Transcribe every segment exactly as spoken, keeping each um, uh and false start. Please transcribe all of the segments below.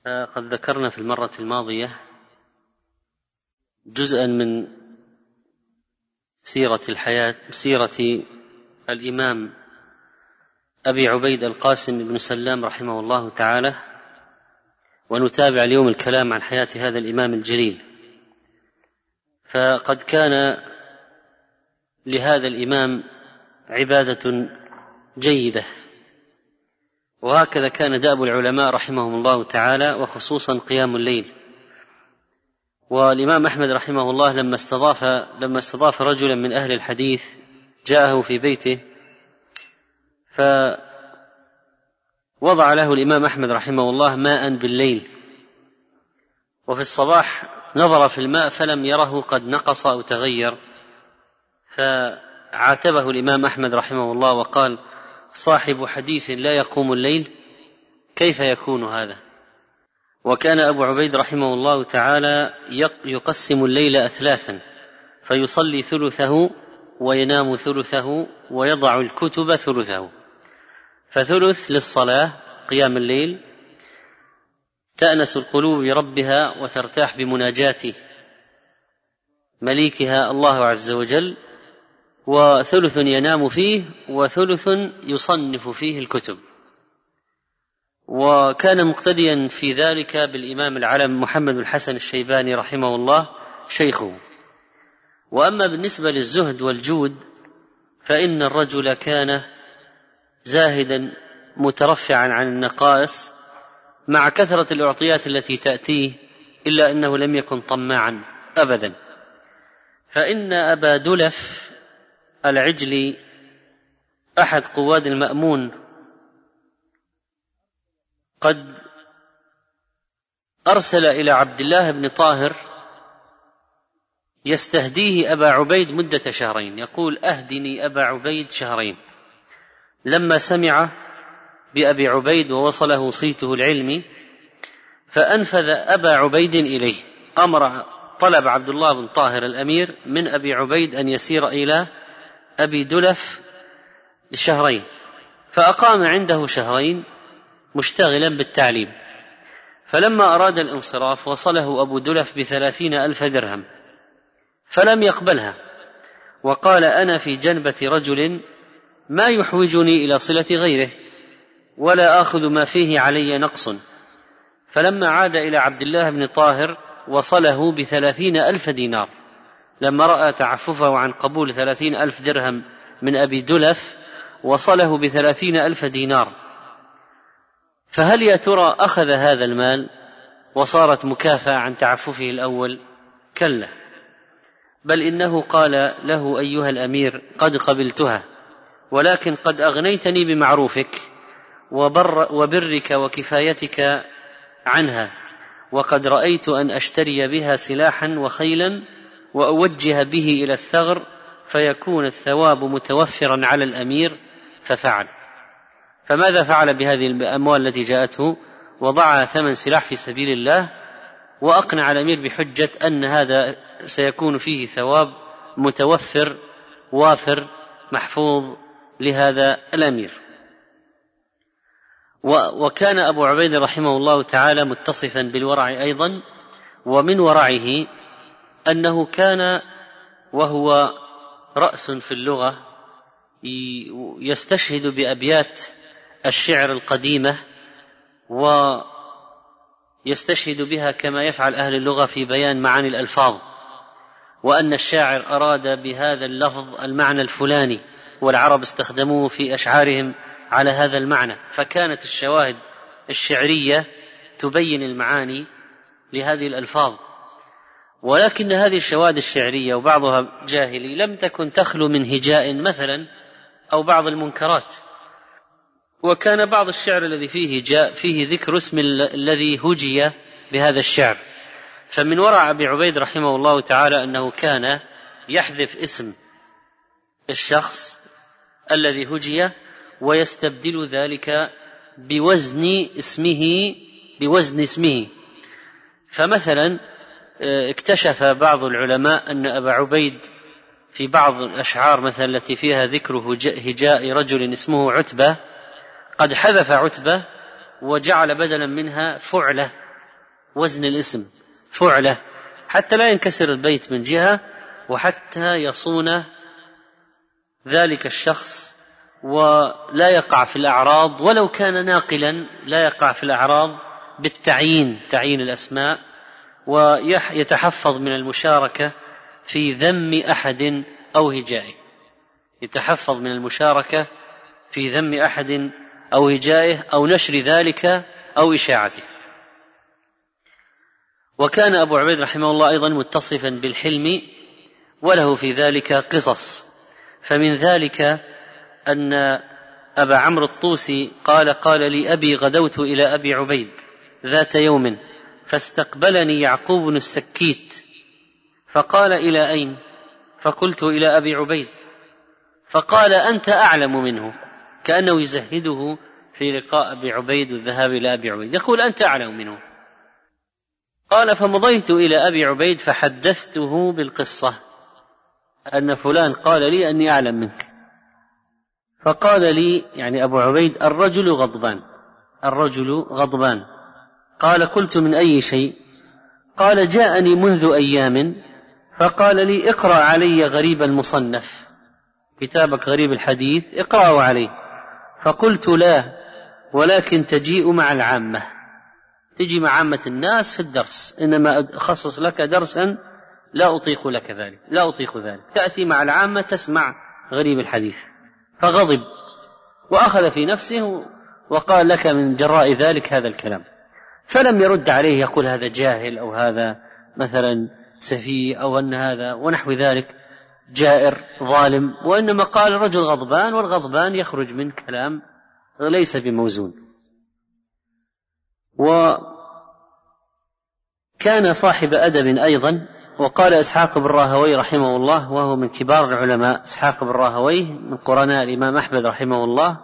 قد ذكرنا في المرة الماضية جزءا من سيرة الحياة سيرة الإمام أبي عبيد القاسم بن سلام رحمه الله تعالى، ونتابع اليوم الكلام عن حياة هذا الإمام الجليل. فقد كان لهذا الإمام عبادة جيدة، وهكذا كان دأب العلماء رحمهم الله تعالى، وخصوصا قيام الليل. والإمام أحمد رحمه الله لما استضاف لما استضاف رجلا من أهل الحديث جاءه في بيته، فوضع له الإمام أحمد رحمه الله ماء بالليل، وفي الصباح نظر في الماء فلم يره قد نقص أو تغير، فعاتبه الإمام أحمد رحمه الله وقال: صاحب حديث لا يقوم الليل، كيف يكون هذا؟ وكان أبو عبيد رحمه الله تعالى يقسم الليل أثلاثا، فيصلي ثلثه وينام ثلثه ويضع الكتب ثلثه، فثلث للصلاة قيام الليل تأنس القلوب بربها وترتاح بمناجاة مليكها الله عز وجل، وثلث ينام فيه وثلث يصنف فيه الكتب. وكان مقتديا في ذلك بالإمام العلم محمد بن الحسن الشيباني رحمه الله شيخه. وأما بالنسبة للزهد والجود فإن الرجل كان زاهدا مترفعا عن النقائص مع كثرة الأعطيات التي تأتيه، إلا أنه لم يكن طماعا أبدا. فإن أبا دلف العجلي أحد قواد المأمون قد أرسل إلى عبد الله بن طاهر يستهديه أبا عبيد مدة شهرين، يقول: أهدني أبا عبيد شهرين. لما سمع بأبي عبيد ووصله صيته العلمي فأنفذ أبا عبيد إليه، أمر طلب عبد الله بن طاهر الأمير من أبي عبيد أن يسير إلى أبي دلف شهرين، فأقام عنده شهرين مشتغلا بالتعليم. فلما أراد الانصراف وصله أبو دلف بثلاثين ألف درهم، فلم يقبلها، وقال: أنا في جنبة رجل ما يحوجني إلى صلة غيره، ولا آخذ ما فيه علي نقص. فلما عاد إلى عبد الله بن طاهر وصله بثلاثين ألف دينار، لما رأى تعففه عن قبول ثلاثين ألف درهم من أبي دلف وصله بثلاثين ألف دينار. فهل يا ترى أخذ هذا المال وصارت مكافأة عن تعففه الأول؟ كلا، بل إنه قال له: أيها الأمير، قد قبلتها، ولكن قد أغنيتني بمعروفك وبر وبرك وكفايتك عنها، وقد رأيت أن أشتري بها سلاحا وخيلا وأوجه به إلى الثغر فيكون الثواب متوفرا على الأمير، ففعل. فماذا فعل بهذه الأموال التي جاءته؟ وضعها ثمن سلاح في سبيل الله، وأقنع الأمير بحجة أن هذا سيكون فيه ثواب متوفر وافر محفوظ لهذا الأمير. وكان أبو عبيد رحمه الله تعالى متصفا بالورع أيضا، ومن ورعه أنه كان وهو رأس في اللغة يستشهد بأبيات الشعر القديمة ويستشهد بها كما يفعل أهل اللغة في بيان معاني الألفاظ، وأن الشاعر أراد بهذا اللفظ المعنى الفلاني، والعرب استخدموه في أشعارهم على هذا المعنى. فكانت الشواهد الشعرية تبين المعاني لهذه الألفاظ، ولكن هذه الشواهد الشعرية وبعضها جاهلي لم تكن تخلو من هجاء مثلا أو بعض المنكرات. وكان بعض الشعر الذي فيه جاء فيه ذكر اسم الذي هجي بهذا الشعر. فمن ورع أبي عبيد رحمه الله تعالى أنه كان يحذف اسم الشخص الذي هجي ويستبدل ذلك بوزن اسمه بوزن اسمه. فمثلا اكتشف بعض العلماء أن أبا عبيد في بعض الأشعار مثلا التي فيها ذكر هجاء رجل اسمه عتبة قد حذف عتبة وجعل بدلا منها فعلة وزن الاسم فعلة، حتى لا ينكسر البيت من جهة، وحتى يصون ذلك الشخص ولا يقع في الأعراض، ولو كان ناقلا لا يقع في الأعراض بالتعيين، تعيين الأسماء، ويتحفظ من المشاركة في ذم أحد أو هجائه، يتحفظ من المشاركة في ذم أحد أو هجائه أو نشر ذلك أو إشاعته. وكان أبو عبيد رحمه الله أيضا متصفا بالحلم، وله في ذلك قصص، فمن ذلك أن أبا عمرو الطوسي قال: قال لي أبي: غدوت إلى أبي عبيد ذات يوم فاستقبلني يعقوب بن السكيت فقال: إلى أين؟ فقلت: إلى أبي عبيد. فقال: أنت أعلم منه، كأنه يزهده في لقاء أبي عبيد والذهاب إلى أبي عبيد، يقول: أنت أعلم منه. قال: فمضيت إلى أبي عبيد فحدثته بالقصة أن فلان قال لي أني أعلم منك. فقال لي، يعني أبو عبيد: الرجل غضبان، الرجل غضبان. قال: قلت: من أي شيء؟ قال: جاءني منذ أيام فقال لي: اقرأ علي غريب المصنف، كتابك غريب الحديث اقرأه علي. فقلت: لا، ولكن تجيء مع العامة، تجي مع عامة الناس في الدرس، إنما أخصص لك درسا لا أطيق لك ذلك، لا أطيق ذلك، تأتي مع العامة تسمع غريب الحديث. فغضب وأخذ في نفسه وقال: لك من جراء ذلك هذا الكلام. فلم يرد عليه يقول هذا جاهل أو هذا مثلا سفيه أو أن هذا ونحو ذلك جائر ظالم، وإنما قال: رجل غضبان، والغضبان يخرج من كلام ليس بموزون. وكان صاحب أدب أيضا. وقال إسحاق بن راهوي رحمه الله، وهو من كبار العلماء، إسحاق بن راهوي من قرناء الإمام أحمد رحمه الله،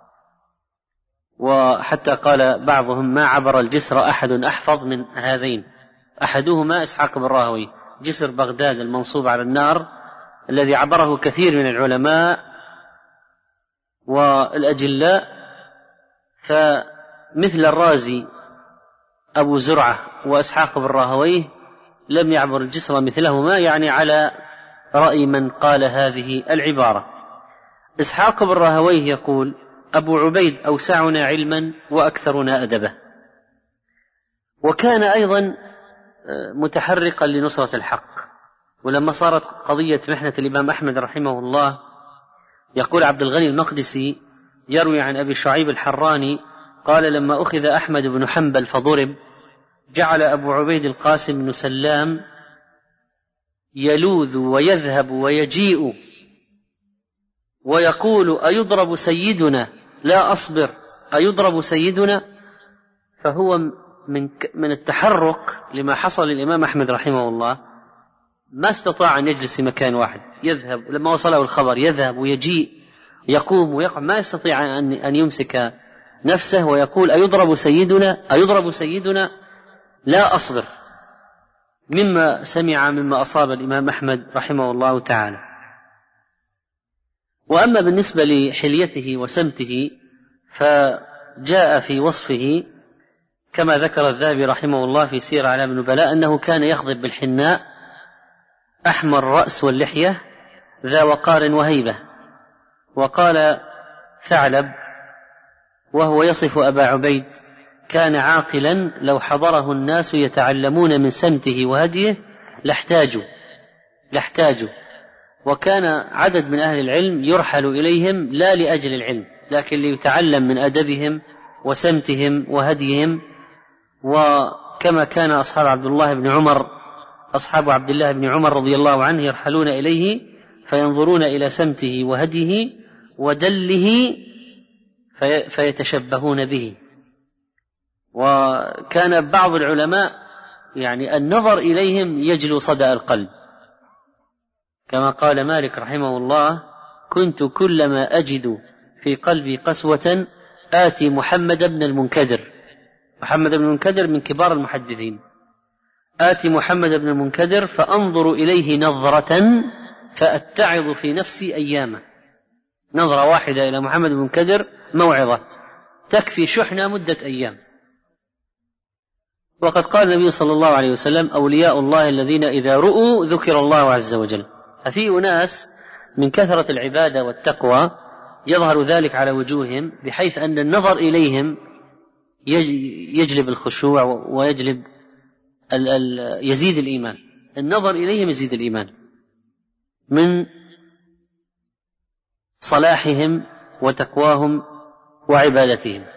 وحتى قال بعضهم: ما عبر الجسر أحد أحفظ من هذين. أحدهما إسحاق بن راهوي، جسر بغداد المنصوب على النار الذي عبره كثير من العلماء والأجلاء، فمثل الرازي أبو زرعة وإسحاق بن راهويه لم يعبر الجسر مثلهما، يعني على رأي من قال هذه العبارة. إسحاق بن راهويه يقول: أبو عبيد أوسعنا علما وأكثرنا أدبا. وكان أيضا متحرقا لنصرة الحق. ولما صارت قضية محنة الإمام أحمد رحمه الله، يقول عبد الغني المقدسي يروي عن أبي شعيب الحراني قال: لما أخذ أحمد بن حنبل فضرب، جعل أبو عبيد القاسم بن سلام يلوذ ويذهب ويجيء ويقول: أيضرب سيدنا؟ لا أصبر، أيضرب سيدنا؟ فهو من من التحرك لما حصل للإمام أحمد رحمه الله ما استطاع أن يجلس في مكان واحد، يذهب لما وصله الخبر يذهب ويجيء، يقوم ويقعد، ما يستطيع أن أن يمسك نفسه، ويقول: أيضرب سيدنا؟ أيضرب سيدنا؟ لا أصبر، مما سمع مما أصاب الإمام أحمد رحمه الله تعالى. وأما بالنسبة لحليته وسمته فجاء في وصفه كما ذكر الذهبي رحمه الله في سير أعلام النبلاء أنه كان يخضب بالحناء، أحمر الرأس واللحية، ذا وقار وهيبة. وقال ثعلب وهو يصف أبا عبيد: كان عاقلا لو حضره الناس يتعلمون من سمته وهديه لاحتاجوا لاحتاجوا وكان عدد من أهل العلم يرحل إليهم لا لأجل العلم، لكن ليتعلم من أدبهم وسمتهم وهديهم. وكما كان أصحاب عبد الله بن عمر أصحاب عبد الله بن عمر رضي الله عنه يرحلون إليه فينظرون إلى سمته وهديه ودله في فيتشبهون به. وكان بعض العلماء يعني النظر إليهم يجلو صدأ القلب، كما قال مالك رحمه الله: كنت كلما أجد في قلبي قسوة آتي محمد بن المنكدر. محمد بن المنكدر من كبار المحدثين. آتي محمد بن المنكدر فأنظر إليه نظرة فأتعظ في نفسي أياما. نظرة واحدة إلى محمد بن المنكدر موعظة تكفي شحنة مدة أيام. وقد قال النبي صلى الله عليه وسلم: أولياء الله الذين إذا رؤوا ذكر الله عز وجل. ففي أناس من كثرة العبادة والتقوى يظهر ذلك على وجوههم، بحيث أن النظر إليهم يجلب الخشوع ويجلب ال ال يزيد الإيمان. النظر إليهم يزيد الإيمان من صلاحهم وتقواهم وعبادتهم.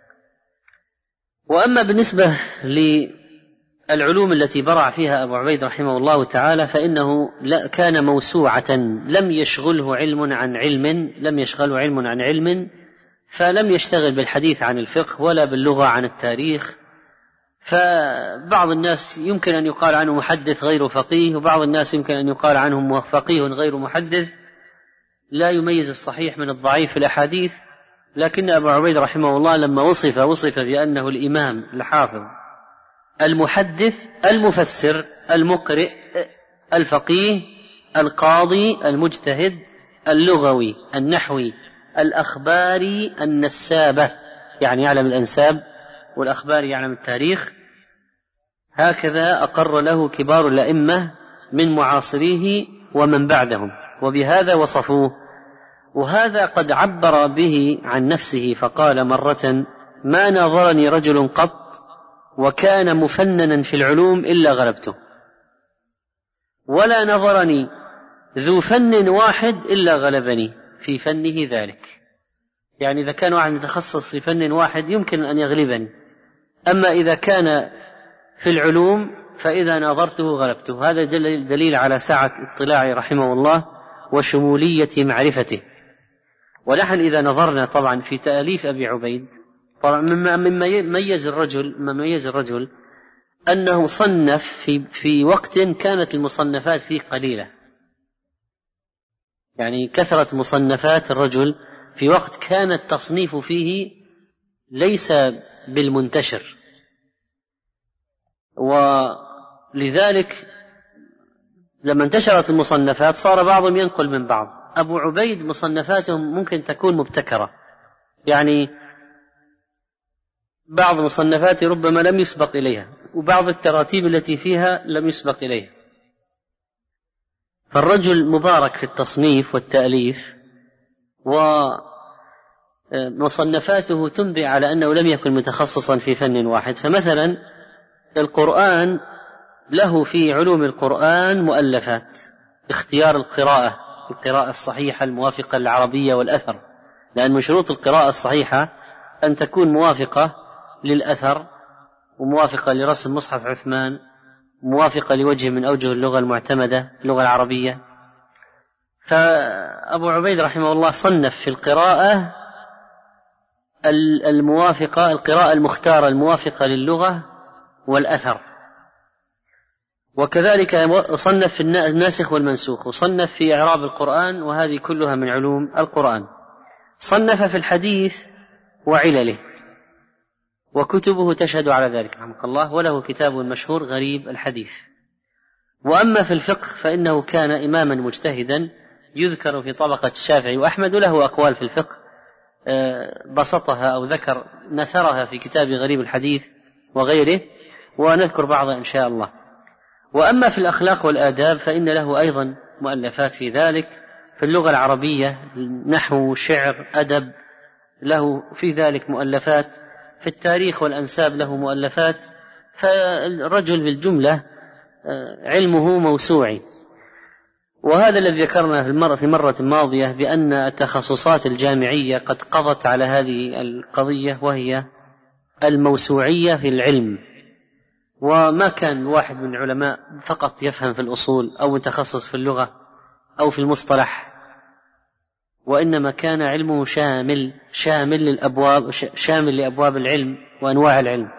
وأما بالنسبة للعلوم التي برع فيها أبو عبيد رحمه الله تعالى فإنه كان موسوعة، لم يشغله علم عن علم لم يشغله علم عن علم فلم يشتغل بالحديث عن الفقه ولا باللغة عن التاريخ. فبعض الناس يمكن أن يقال عنه محدث غير فقيه، وبعض الناس يمكن أن يقال عنه فقيه غير محدث، لا يميز الصحيح من الضعيف في الأحاديث. لكن أبو عبيد رحمه الله لما وصف وصف بأنه الإمام الحافظ المحدث المفسر المقرئ الفقيه القاضي المجتهد اللغوي النحوي الأخباري النسابة، يعني يعلم الأنساب، والأخباري يعلم التاريخ. هكذا أقر له كبار الأئمة من معاصريه ومن بعدهم، وبهذا وصفوه. وهذا قد عبر به عن نفسه فقال مرة: ما ناظرني رجل قط وكان مفننا في العلوم إلا غلبته، ولا نظرني ذو فن واحد إلا غلبني في فنه ذلك. يعني إذا كان واحد متخصص في فن واحد يمكن أن يغلبني، أما إذا كان في العلوم فإذا ناظرته غلبته. هذا دليل على سعة اطلاعه رحمه الله وشمولية معرفته. ونحن إذا نظرنا طبعا في تأليف أبي عبيد، طبعا مما يميز الرجل مما يميز الرجل أنه صنف في في وقت كانت المصنفات فيه قليلة، يعني كثرة مصنفات الرجل في وقت كان التصنيف فيه ليس بالمنتشر، ولذلك لما انتشرت المصنفات صار بعضهم ينقل من بعض. أبو عبيد مصنفاتهم ممكن تكون مبتكرة، يعني بعض مصنفاته ربما لم يسبق إليها، وبعض التراتيب التي فيها لم يسبق إليها. فالرجل مبارك في التصنيف والتأليف، ومصنفاته تنبئ على أنه لم يكن متخصصا في فن واحد. فمثلا القرآن له في علوم القرآن مؤلفات، اختيار القراءة القراءة الصحيحة الموافقة للعربية والأثر، لأن من شروط القراءة الصحيحة أن تكون موافقة للأثر، وموافقة لرسم مصحف عثمان، موافقة لوجه من أوجه اللغة المعتمدة اللغة العربية. فأبو عبيد رحمه الله صنف في القراءة الموافقة القراءة المختارة الموافقة للغة والأثر، وكذلك صنف في الناسخ والمنسوخ، وصنف في إعراب القرآن، وهذه كلها من علوم القرآن. صنف في الحديث وعلله، وكتبه تشهد على ذلك رحمه الله، وله كتاب مشهور غريب الحديث. وأما في الفقه فإنه كان إماما مجتهدا يذكر في طبقة الشافعي وأحمد، له أقوال في الفقه بسطها أو ذكر نثرها في كتاب غريب الحديث وغيره، ونذكر بعضها إن شاء الله. وأما في الأخلاق والآداب فإن له أيضا مؤلفات في ذلك، في اللغة العربية نحو شعر أدب له في ذلك مؤلفات، في التاريخ والأنساب له مؤلفات. فالرجل بالجملة علمه موسوعي. وهذا الذي ذكرنا في المرة في مرة ماضية بأن التخصصات الجامعية قد قضت على هذه القضية، وهي الموسوعية في العلم. وما كان واحد من العلماء فقط يفهم في الأصول أو متخصص في اللغة أو في المصطلح، وإنما كان علمه شامل شامل للأبواب شامل لأبواب العلم وأنواع العلم.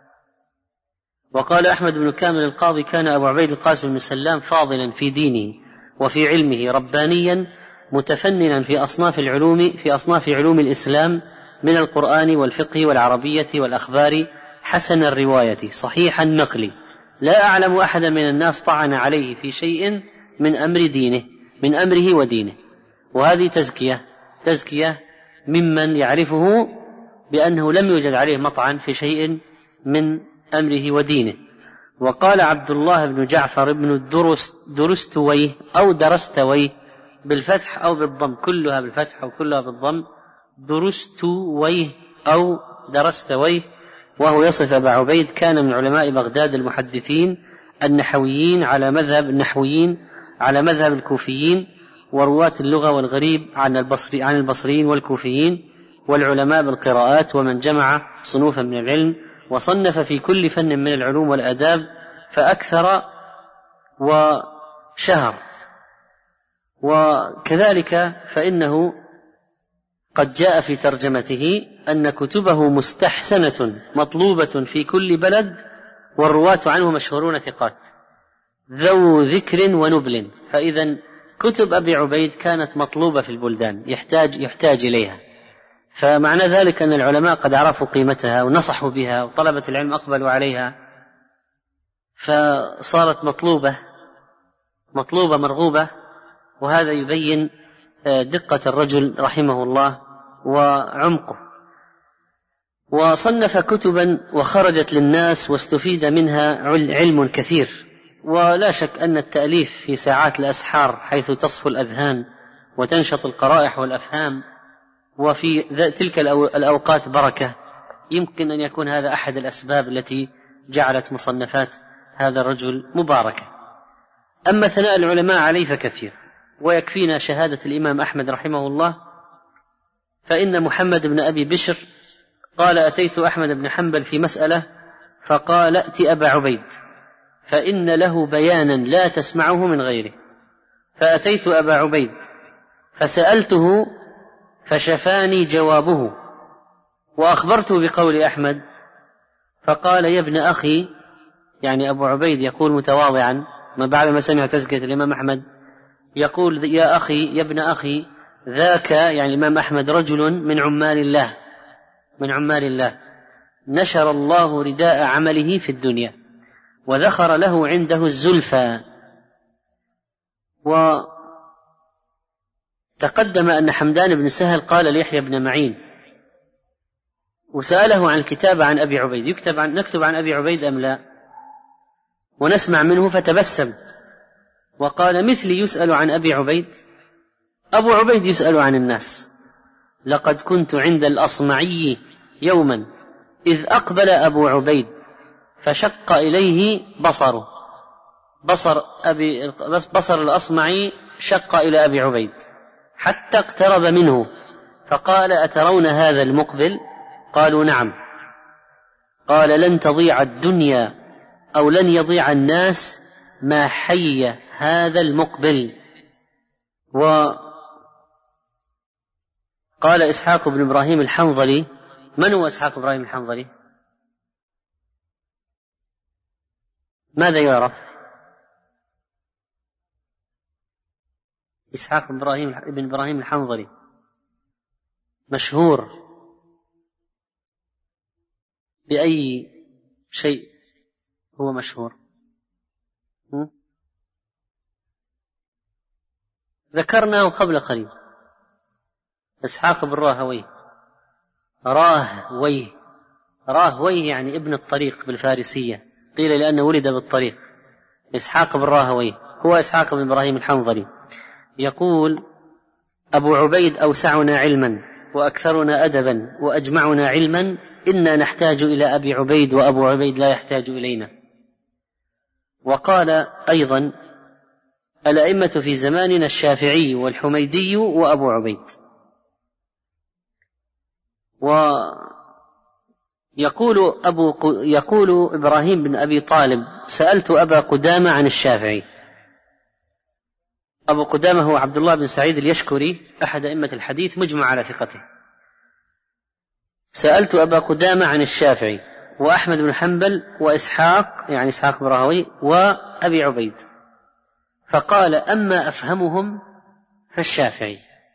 وقال أحمد بن كامل القاضي: كان أبو عبيد القاسم بن سلام فاضلا في دينه وفي علمه، ربانيا متفننا في أصناف العلوم في أصناف علوم الإسلام من القرآن والفقه والعربية والأخبار، حسن الرواية صحيح النقل، لا أعلم أحدا من الناس طعن عليه في شيء من أمر دينه من أمره ودينه. وهذه تزكية تزكية ممن يعرفه بأنه لم يوجد عليه مطعن في شيء من أمره ودينه. وقال عبد الله بن جعفر بن درستويه أو درستويه بالفتح أو بالضم، كلها بالفتح أو كلها بالضم، درستويه أو درستويه، وهو يصف أبا عبيد كان من علماء بغداد المحدثين النحويين على مذهب النحويين على مذهب الكوفيين، ورواة اللغة والغريب عن البصري عن البصريين والكوفيين، والعلماء بالقراءات، ومن جمع صنوفا من العلم، وصنف في كل فن من العلوم والآداب فأكثر وشهر. وكذلك فإنه قد جاء في ترجمته أن كتبه مستحسنة مطلوبة في كل بلد، والرواة عنه مشهورون ثقات ذو ذكر ونبل. فإذا كتب أبي عبيد كانت مطلوبة في البلدان، يحتاج, يحتاج إليها، فمعنى ذلك أن العلماء قد عرفوا قيمتها ونصحوا بها، وطلبة العلم أقبلوا عليها، فصارت مطلوبة مطلوبة مرغوبة. وهذا يبين دقة الرجل رحمه الله وعمقه. وصنف كتبا وخرجت للناس واستفيد منها علم كثير. ولا شك أن التأليف في ساعات الأسحار حيث تصفو الأذهان وتنشط القرائح والأفهام، وفي تلك الأوقات بركة، يمكن أن يكون هذا أحد الأسباب التي جعلت مصنفات هذا الرجل مباركة. أما ثناء العلماء عليه فكثير، ويكفينا شهادة الإمام أحمد رحمه الله، فإن محمد بن أبي بشر قال: أتيت أحمد بن حنبل في مسألة فقال: ائت أبا عبيد فإن له بيانا لا تسمعه من غيره. فأتيت أبا عبيد فسألته فشفاني جوابه، وأخبرته بقول أحمد فقال: يا ابن أخي، يعني أبو عبيد يقول متواضعا ما بعد ما سمع تزكية الإمام أحمد، يقول: يا أخي، يا ابن أخي، ذاك يعني الإمام أحمد رجل من عمال الله من عمال الله نشر الله رداء عمله في الدنيا، وذخر له عنده الزلفى. وتقدم أن حمدان بن سهل قال ليحيى بن معين وسأله عن الكتاب عن أبي عبيد: يكتب عن نكتب عن أبي عبيد أم لا؟ ونسمع منه، فتبسم وقال: مثلي يسأل عن أبي عبيد؟ أبو عبيد يسأل عن الناس. لقد كنت عند الأصمعي يوما إذ أقبل أبو عبيد فشق إليه بصره، بصر, أبي بصر الأصمعي شق إلى أبي عبيد حتى اقترب منه، فقال: أترون هذا المقبل؟ قالوا: نعم. قال: لن تضيع الدنيا أو لن يضيع الناس ما حي هذا المقبل. وقال إسحاق بن إبراهيم الحنظلي. من هو إسحاق بن إبراهيم الحنظلي؟ ماذا يعرف؟ إسحاق بن إبراهيم بن إبراهيم الحنظلي مشهور بأي شيء هو مشهور؟ م? ذكرناه قبل قليل، إسحاق بن راهويه راهويه راهويه يعني ابن الطريق بالفارسية، قيل لأنه ولد بالطريق. إسحاق بن راهويه هو إسحاق بن إبراهيم الحنظلي. يقول: أبو عبيد أوسعنا علما وأكثرنا أدبا وأجمعنا علما، إنا نحتاج إلى أبي عبيد وأبو عبيد لا يحتاج إلينا. وقال أيضا: الأئمة في زماننا الشافعي والحميدي وأبو عبيد. ويقول أبو يقول إبراهيم بن أبي طالب: سألت أبا قدامة عن الشافعي. أبو قدامة هو عبد الله بن سعيد اليشكري أحد أئمة الحديث مجمع على ثقته. سألت أبا قدامة عن الشافعي وأحمد بن حنبل وإسحاق يعني إسحاق بن راهويه وأبي عبيد، فقال: أما أفهمهم فالشافعي،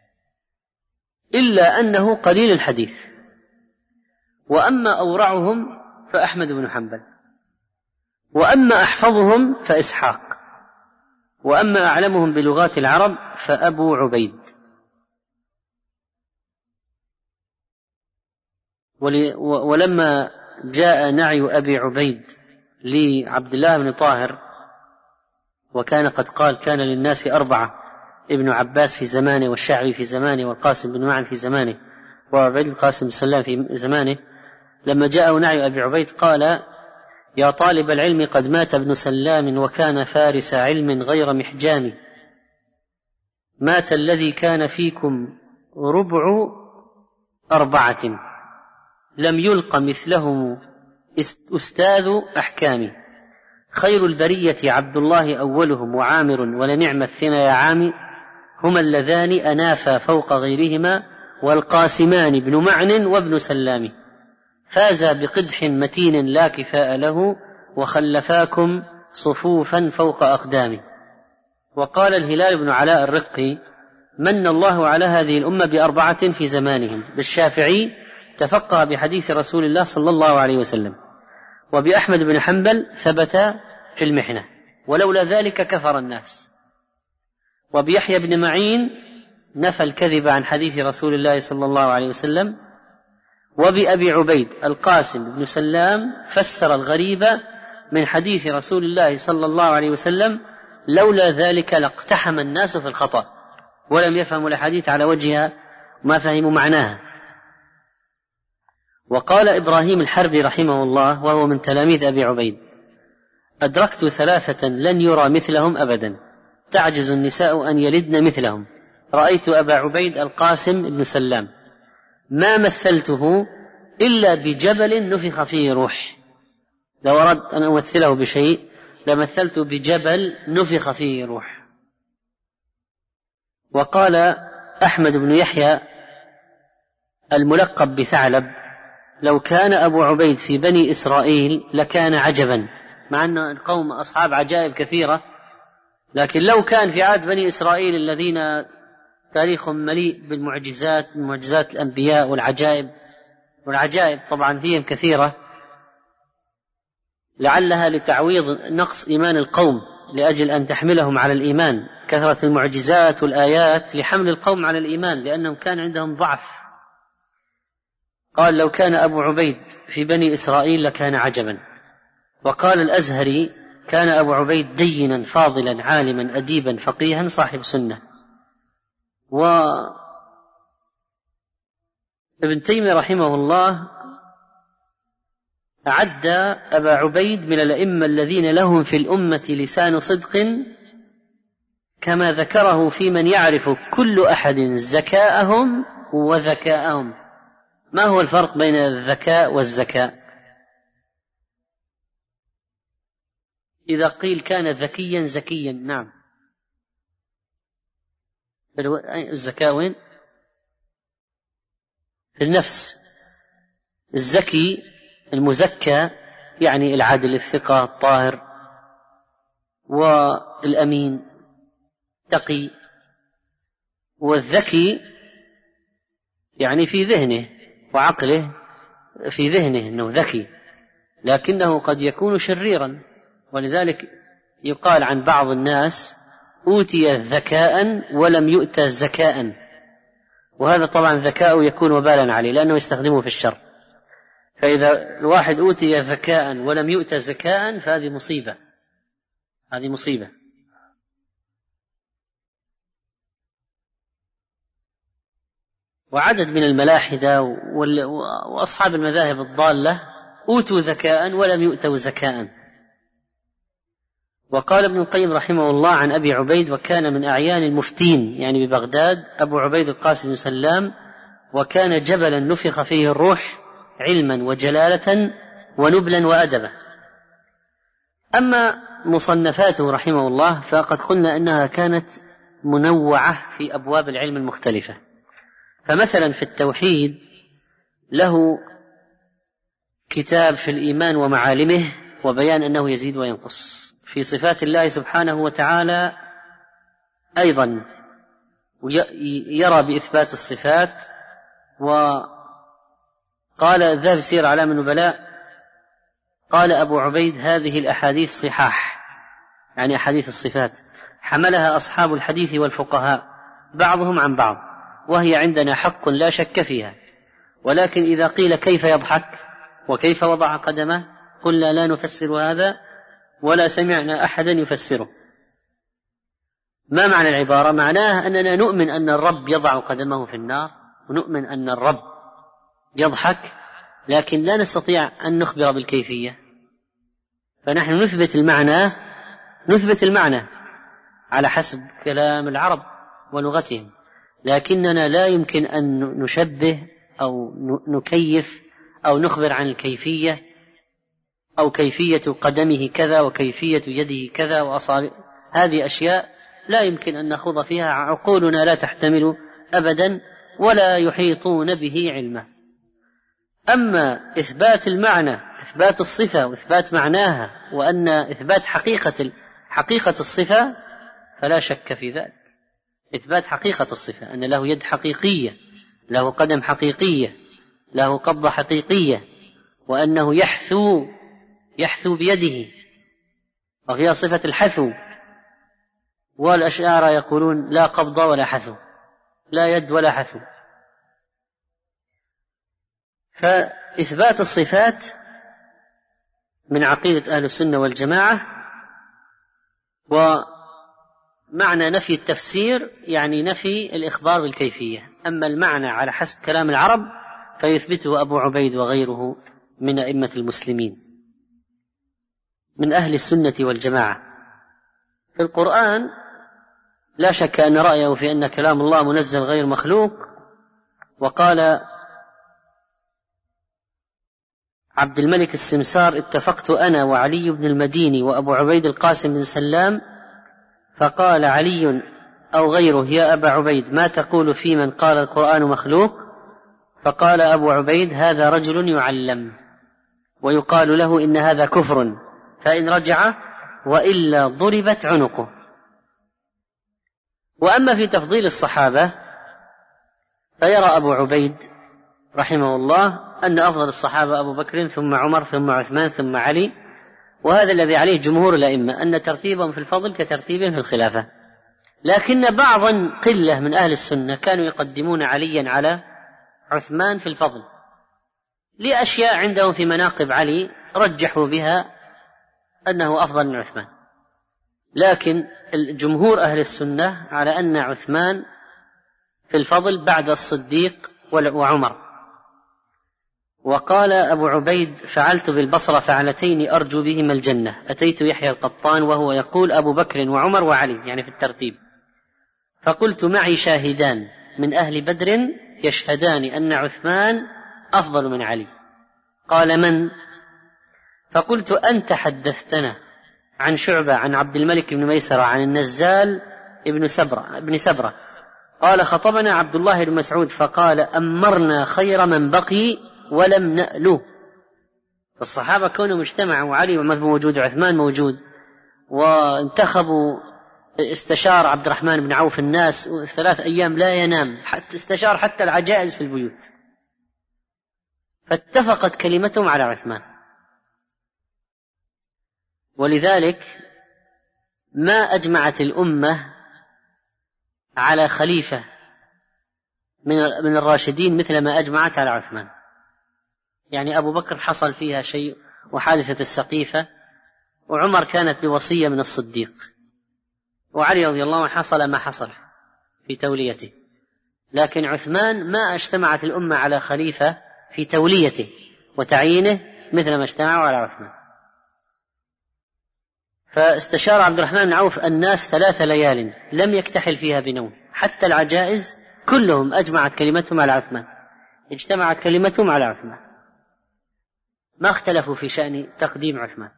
إلا أنه قليل الحديث، وأما أورعهم فأحمد بن حنبل، وأما أحفظهم فإسحاق، وأما أعلمهم بلغات العرب فأبو عبيد. ولما جاء نعي أبي عبيد لعبد الله بن طاهر، وكان قد قال كان للناس أربعة: ابن عباس في زمانه، والشعبي في زمانه، والقاسم بن معن في زمانه، وعبيد القاسم بن سلام في زمانه. لما جاء نعي أبي عبيد قال: يا طالب العلم، قد مات ابن سلام وكان فارس علم غير محجام، مات الذي كان فيكم ربع أربعة، لم يلق مثلهم أستاذ أحكام، خير البرية عبد الله أولهم وعامر، ولنعم الثنى عام، هما اللذان أنافا فوق غيرهما، والقاسمان بن معن وابن سلام، فازا بقدح متين لا كفاء له، وخلفاكم صفوفا فوق أقدام. وقال الهلال بن علاء الرقي: من الله على هذه الأمة بأربعة في زمانهم: بالشافعي تفقه بحديث رسول الله صلى الله عليه وسلم، وبأحمد بن حنبل ثبت في المحنة ولولا ذلك كفر الناس، وبيحيى بن معين نفى الكذب عن حديث رسول الله صلى الله عليه وسلم، وبأبي عبيد القاسم بن سلام فسر الغريب من حديث رسول الله صلى الله عليه وسلم، لولا ذلك لاقتحم الناس في الخطأ ولم يفهموا الحديث على وجهها ما فهموا معناها. وقال إبراهيم الحربي رحمه الله وهو من تلاميذ أبي عبيد: أدركت ثلاثة لن يرى مثلهم أبدا، تعجز النساء أن يلدن مثلهم، رأيت أبا عبيد القاسم بن سلام ما مثلته إلا بجبل نفخ فيه روح، لو أردت أن أمثله بشيء لمثلت بجبل نفخ فيه روح. وقال أحمد بن يحيى الملقب بثعلب: لو كان أبو عبيد في بني إسرائيل لكان عجبا، مع أن القوم أصحاب عجائب كثيرة، لكن لو كان في عهد بني إسرائيل الذين تاريخهم مليء بالمعجزات، معجزات الأنبياء والعجائب، والعجائب طبعا فيهم كثيرة، لعلها لتعويض نقص إيمان القوم لأجل أن تحملهم على الإيمان، كثرة المعجزات والآيات لحمل القوم على الإيمان لأنهم كان عندهم ضعف. قال: لو كان أبو عبيد في بني إسرائيل لكان عجبا. وقال الأزهري: كان أبو عبيد دينا فاضلا عالما أديبا فقيها صاحب سنة. وابن تيمية رحمه الله أعد أبا عبيد من الأئمة الذين لهم في الأمة لسان صدق، كما ذكره في من يعرف كل أحد زكاءهم وذكاءهم. ما هو الفرق بين الذكاء والزكاء؟ إذا قيل كان ذكيا زكيا، نعم، الزكاء وين؟ في النفس. الزكي المزكى يعني العادل الثقة الطاهر، والأمين تقي. والذكي يعني في ذهنه وعقله، في ذهنه أنه ذكي، لكنه قد يكون شريرا، ولذلك يقال عن بعض الناس: أوتي ذكاء ولم يؤت زكاء. وهذا طبعا ذكاء يكون وبالا عليه لأنه يستخدمه في الشر. فإذا الواحد أوتي ذكاء ولم يؤت زكاء فهذه مصيبة، هذه مصيبة. وعدد من الملاحدة وأصحاب المذاهب الضالة أوتوا ذكاء ولم يؤتوا زكاء. وقال ابن القيم رحمه الله عن أبي عبيد: وكان من أعيان المفتين يعني ببغداد أبو عبيد القاسم بن سلام، وكان جبلا نفخ فيه الروح علما وجلالة ونبلا وأدبا. أما مصنفاته رحمه الله فقد قلنا أنها كانت منوعة في أبواب العلم المختلفة. فمثلا في التوحيد له كتاب في الإيمان ومعالمه وبيان أنه يزيد وينقص. في صفات الله سبحانه وتعالى أيضا يرى بإثبات الصفات. وقال الذهبي سير أعلام النبلاء: قال أبو عبيد: هذه الأحاديث صحاح، يعني أحاديث الصفات، حملها أصحاب الحديث والفقهاء بعضهم عن بعض، وهي عندنا حق لا شك فيها، ولكن إذا قيل كيف يضحك وكيف وضع قدمه؟ قلنا لا نفسر هذا ولا سمعنا أحدا يفسره. ما معنى العبارة؟ معناه أننا نؤمن أن الرب يضع قدمه في النار، ونؤمن أن الرب يضحك، لكن لا نستطيع أن نخبر بالكيفية. فنحن نثبت المعنى نثبت المعنى على حسب كلام العرب ولغتهم، لكننا لا يمكن أن نشبه أو نكيف أو نخبر عن الكيفية، أو كيفية قدمه كذا وكيفية يده كذا وأصابع. هذه أشياء لا يمكن أن نخوض فيها، عقولنا لا تحتمل أبدا ولا يحيطون به علما. أما إثبات المعنى، إثبات الصفة وإثبات معناها، وأن إثبات حقيقة حقيقة الصفة، فلا شك في ذلك. إثبات حقيقة الصفة، أن له يد حقيقية، له قدم حقيقية، له قبضة حقيقية، وأنه يحثو يحثو بيده، وهي صفة الحثو. والأشاعرة يقولون لا قبض ولا حثو، لا يد ولا حثو. فإثبات الصفات من عقيدة أهل السنة والجماعة. ومعنى نفي التفسير يعني نفي الإخبار بالكيفية. أما المعنى على حسب كلام العرب فيثبته أبو عبيد وغيره من أئمة المسلمين من أهل السنة والجماعة. في القرآن لا شك أن رأيه في أن كلام الله منزل غير مخلوق. وقال عبد الملك السمسار: اتفقت أنا وعلي بن المديني وأبو عبيد القاسم بن سلام، فقال علي أو غيره: يا أبا عبيد، ما تقول في من قال القرآن مخلوق؟ فقال أبو عبيد: هذا رجل يعلم ويقال له إن هذا كفر، فإن رجع وإلا ضربت عنقه. وأما في تفضيل الصحابة فيرى أبو عبيد رحمه الله أن أفضل الصحابة أبو بكر ثم عمر ثم عثمان ثم علي، وهذا الذي عليه جمهور الأئمة، أن ترتيبهم في الفضل كترتيبهم في الخلافة. لكن بعضا قلة من أهل السنة كانوا يقدمون عليا على عثمان في الفضل لأشياء عندهم في مناقب علي رجحوا بها أنه أفضل من عثمان. لكن الجمهور أهل السنة على أن عثمان في الفضل بعد الصديق وعمر. وقال أبو عبيد: فعلت بالبصرة فعلتين أرجو بهما الجنة. أتيت يحيى القطان وهو يقول أبو بكر وعمر وعلي، يعني في الترتيب، فقلت: معي شاهدان من أهل بدر يشهدان أن عثمان أفضل من علي. قال: من؟ فقلت: أنت حدثتنا عن شعبة عن عبد الملك بن ميسرة عن النزال ابن سبرة, ابن سبرة. قال: خطبنا عبد الله بن مسعود فقال: أمرنا خير من بقي ولم نأله. الصحابة كانوا مجتمعوا وعلي موجود وعثمان موجود، وانتخبوا، استشار عبد الرحمن بن عوف الناس ثلاث أيام لا ينام، حتى استشار حتى العجائز في البيوت، فاتفقت كلمتهم على عثمان. ولذلك ما أجمعت الأمة على خليفة من الراشدين مثل ما أجمعت على عثمان. يعني أبو بكر حصل فيها شيء وحادثة السقيفة، وعمر كانت بوصية من الصديق، وعلي رضي الله عنه حصل ما حصل في توليته. لكن عثمان ما اجتمعت الأمة على خليفة في توليته وتعيينه مثل ما اجتمعوا على عثمان. فاستشار عبد الرحمن بن عوف الناس ثلاث ليال لم يكتحل فيها بنوم، حتى العجائز كلهم أجمعت كلمتهم على عثمان، اجتمعت كلمتهم على عثمان، ما اختلفوا في شأن تقديم عثمان.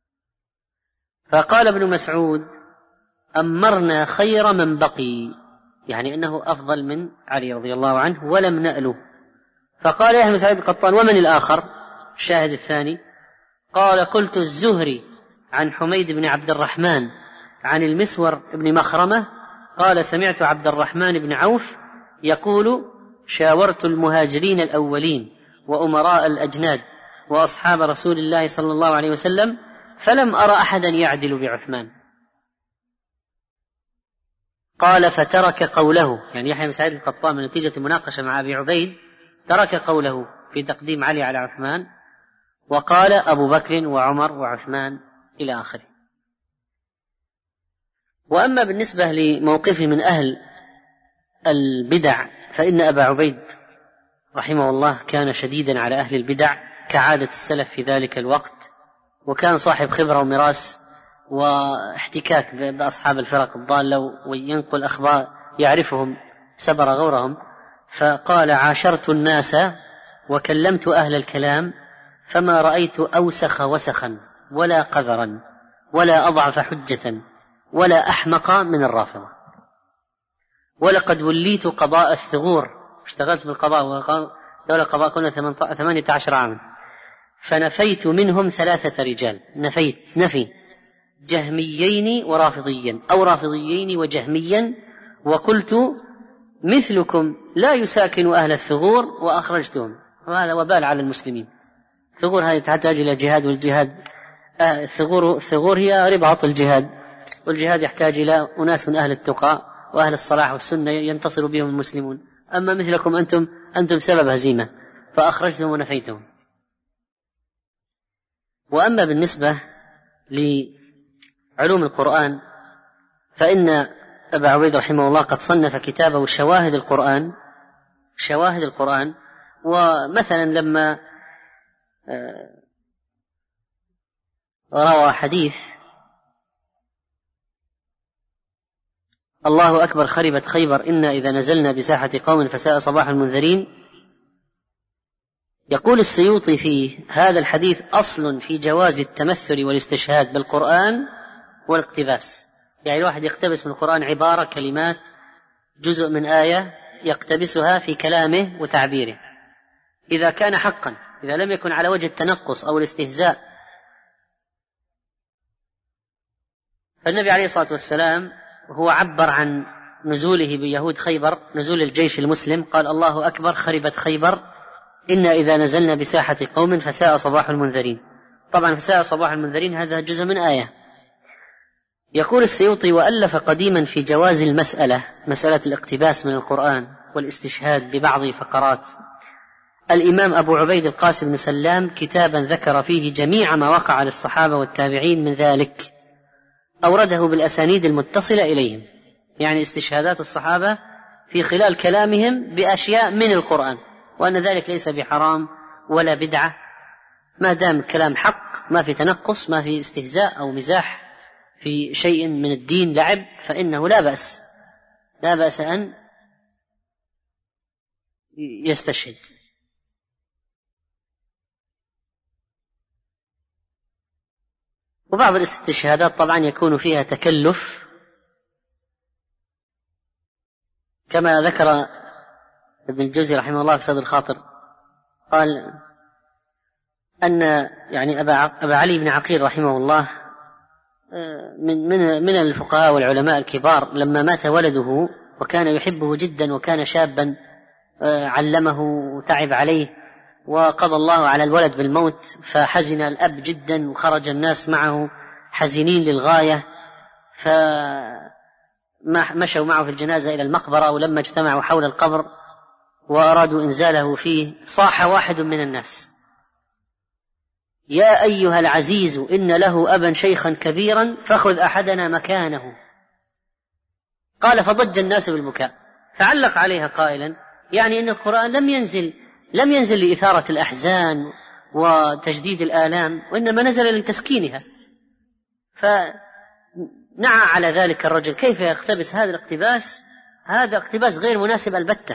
فقال ابن مسعود: أمرنا خير من بقي، يعني أنه أفضل من علي رضي الله عنه، ولم نأله. فقال يحيى بن سعيد القطان: ومن الآخر؟ الشاهد الثاني. قال: قلت الزهري عن حميد بن عبد الرحمن عن المسور بن مخرمة قال: سمعت عبد الرحمن بن عوف يقول: شاورت المهاجرين الأولين وأمراء الأجناد وأصحاب رسول الله صلى الله عليه وسلم فلم أرى أحدا يعدل بعثمان. قال: فترك قوله، يعني يحيى بن سعيد القطان من نتيجة المناقشة مع أبي عبيد ترك قوله في تقديم علي على عثمان، وقال أبو بكر وعمر وعثمان إلى آخره. وأما بالنسبة لموقفه من أهل البدع فإن أبا عبيد رحمه الله كان شديدا على أهل البدع كعادة السلف في ذلك الوقت، وكان صاحب خبرة ومراس واحتكاك بأصحاب الفرق الضالة وينقل أخبار يعرفهم سبر غورهم. فقال: عاشرت الناس وكلمت أهل الكلام فما رأيت أوسخ وسخا ولا قذرا ولا أضعف حجة ولا أحمق من الرافضة. ولقد وليت قضاء الثغور، اشتغلت بالقضاء دولة قضاء كنا ثمانية عشر عاما، فنفيت منهم ثلاثة رجال، نفيت نفي جهميين ورافضيا أو رافضيين وجهميا، وقلت مثلكم لا يساكن أهل الثغور وأخرجتهم. وهذا وبال على المسلمين. الثغور هذه تحتاج إلى جهاد، والجهاد الثغور, الثغور هي رباط الجهاد، والجهاد يحتاج إلى أناس من أهل التقى وأهل الصلاح والسنة ينتصر بهم المسلمون. أما مثلكم أنتم أنتم سبب هزيمة فأخرجتهم ونفيتهم. وأما بالنسبة لعلوم القرآن فإن أبا عبيد رحمه الله قد صنف كتابه شواهد القرآن شواهد القرآن ومثلا لما روى حديث الله أكبر خربت خيبر إنا إذا نزلنا بساحة قوم فساء صباح المنذرين، يقول السيوطي في هذا الحديث أصل في جواز التمثل والاستشهاد بالقرآن والاقتباس. يعني الواحد يقتبس من القرآن عبارة كلمات جزء من آية يقتبسها في كلامه وتعبيره إذا كان حقا، إذا لم يكن على وجه التنقص أو الاستهزاء. فالنبي عليه الصلاة والسلام هو عبر عن نزوله بيهود خيبر، نزول الجيش المسلم، قال الله أكبر خربت خيبر إنا إذا نزلنا بساحة قوم فساء صباح المنذرين. طبعا فساء صباح المنذرين هذا جزء من آية. يقول السيوطي وألف قديما في جواز المسألة، مسألة الاقتباس من القرآن والاستشهاد ببعض فقرات، الإمام أبو عبيد القاسم بن سلام كتابا ذكر فيه جميع ما وقع للصحابة والتابعين من ذلك، أورده بالأسانيد المتصلة إليهم، يعني استشهادات الصحابة في خلال كلامهم بأشياء من القرآن، وأن ذلك ليس بحرام ولا بدعة ما دام الكلام حق، ما في تنقص، ما في استهزاء أو مزاح في شيء من الدين لعب، فإنه لا بأس لا بأس أن يستشهد. وبعض الاستشهادات طبعا يكون فيها تكلف، كما ذكر ابن الجوزي رحمه الله في سد الخاطر، قال أن يعني أبا, أبا علي بن عقيل رحمه الله من, من, من الفقهاء والعلماء الكبار، لما مات ولده وكان يحبه جدا وكان شابا علمه وتعب عليه، وقضى الله على الولد بالموت، فحزن الأب جدا وخرج الناس معه حزينين للغاية، فمشوا معه في الجنازة إلى المقبرة، ولما اجتمعوا حول القبر وأرادوا إنزاله فيه صاح واحد من الناس: يا أيها العزيز إن له أبا شيخا كبيرا فخذ أحدنا مكانه. قال فضج الناس بالبكاء، فعلق عليها قائلا يعني إن القرآن لم ينزل لم ينزل لإثارة الأحزان وتجديد الآلام، وإنما نزل لتسكينها. فنعى على ذلك الرجل كيف يقتبس هذا الاقتباس، هذا اقتباس غير مناسب البتة.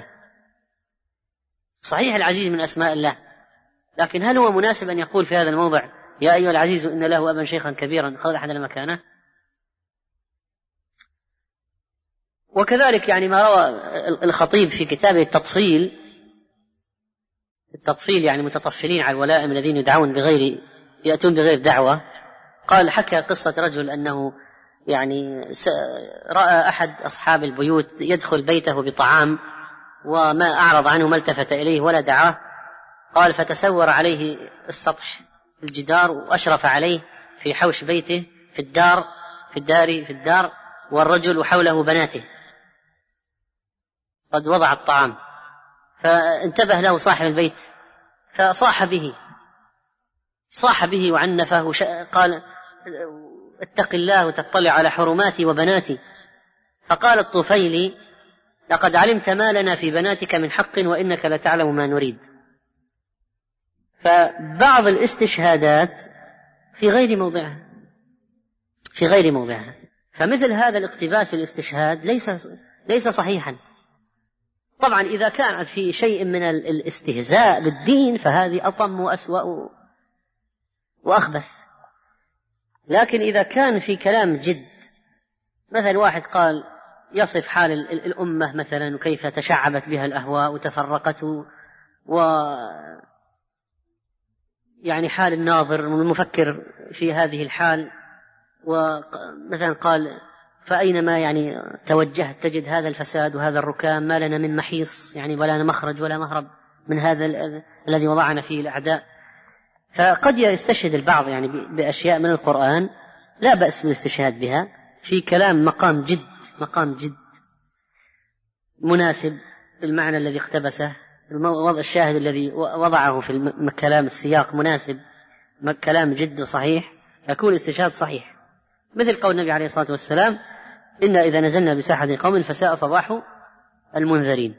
صحيح العزيز من أسماء الله، لكن هل هو مناسب أن يقول في هذا الموضع يا أيها العزيز إن له أبا شيخا كبيرا خذ أحدنا مكانه؟ وكذلك يعني ما روى الخطيب في كتابه التطفيل التطفيل يعني متطفلين على الولائم الذين يدعون بغير يأتون بغير دعوة، قال حكى قصة رجل أنه يعني رأى أحد أصحاب البيوت يدخل بيته بطعام وما أعرض عنه ما التفت إليه ولا دعاه، قال فتسور عليه السطح الجدار وأشرف عليه في حوش بيته في الدار في الدار في الدار والرجل وحوله بناته قد وضع الطعام، فانتبه له صاحب البيت فصاح به صاح به وعنفه، قال اتق الله وتطلع على حرماتي وبناتي. فقال الطفيلي لقد علمت ما لنا في بناتك من حق وإنك لتعلم ما نريد. فبعض الاستشهادات في غير موضعها في غير موضعها فمثل هذا الاقتباس والاستشهاد ليس ليس صحيحا. طبعا إذا كان في شيء من الاستهزاء بالدين فهذه أطم وأسوأ وأخبث، لكن إذا كان في كلام جد، مثل واحد قال يصف حال الأمة مثلا وكيف تشعبت بها الأهواء وتفرقت، و يعني حال الناظر والمفكر في هذه الحال، ومثلا قال فأينما يعني توجهت تجد هذا الفساد وهذا الركام، ما لنا من محيص يعني ولا لنا مخرج ولا مهرب من هذا الذي وضعنا فيه الأعداء. فقد يستشهد البعض يعني بأشياء من القرآن لا بأس بالاستشهاد بها في كلام مقام جد مقام جد مناسب المعنى الذي اقتبسه، وضع الشاهد الذي وضعه في الكلام السياق مناسب، كلام جد صحيح، يكون الاستشهاد صحيح، مثل قول النبي عليه الصلاة والسلام إنا إذا نزلنا بساحة قوم فساء صباح المنذرين.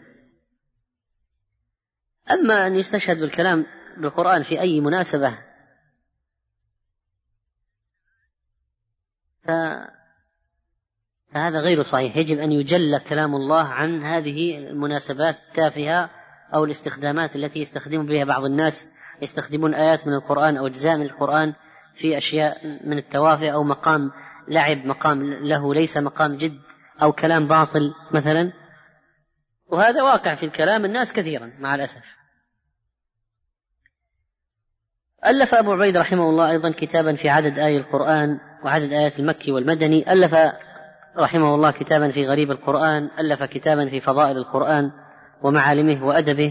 أما أن يستشهد بالكلام بالقرآن في أي مناسبة فهذا غير صحيح. يجب أن يجل كلام الله عن هذه المناسبات التافهة أو الاستخدامات التي يستخدم بها بعض الناس، يستخدمون آيات من القرآن أو أجزاء من القرآن في أشياء من التوافه أو مقام لعب، مقام له ليس مقام جد، أو كلام باطل مثلا. وهذا واقع في الكلام الناس كثيرا مع الأسف. ألف أبو عبيد رحمه الله أيضا كتابا في عدد آي القرآن وعدد آيات المكي والمدني، ألف رحمه الله كتابا في غريب القرآن، ألف كتابا في فضائل القرآن ومعالمه وأدبه،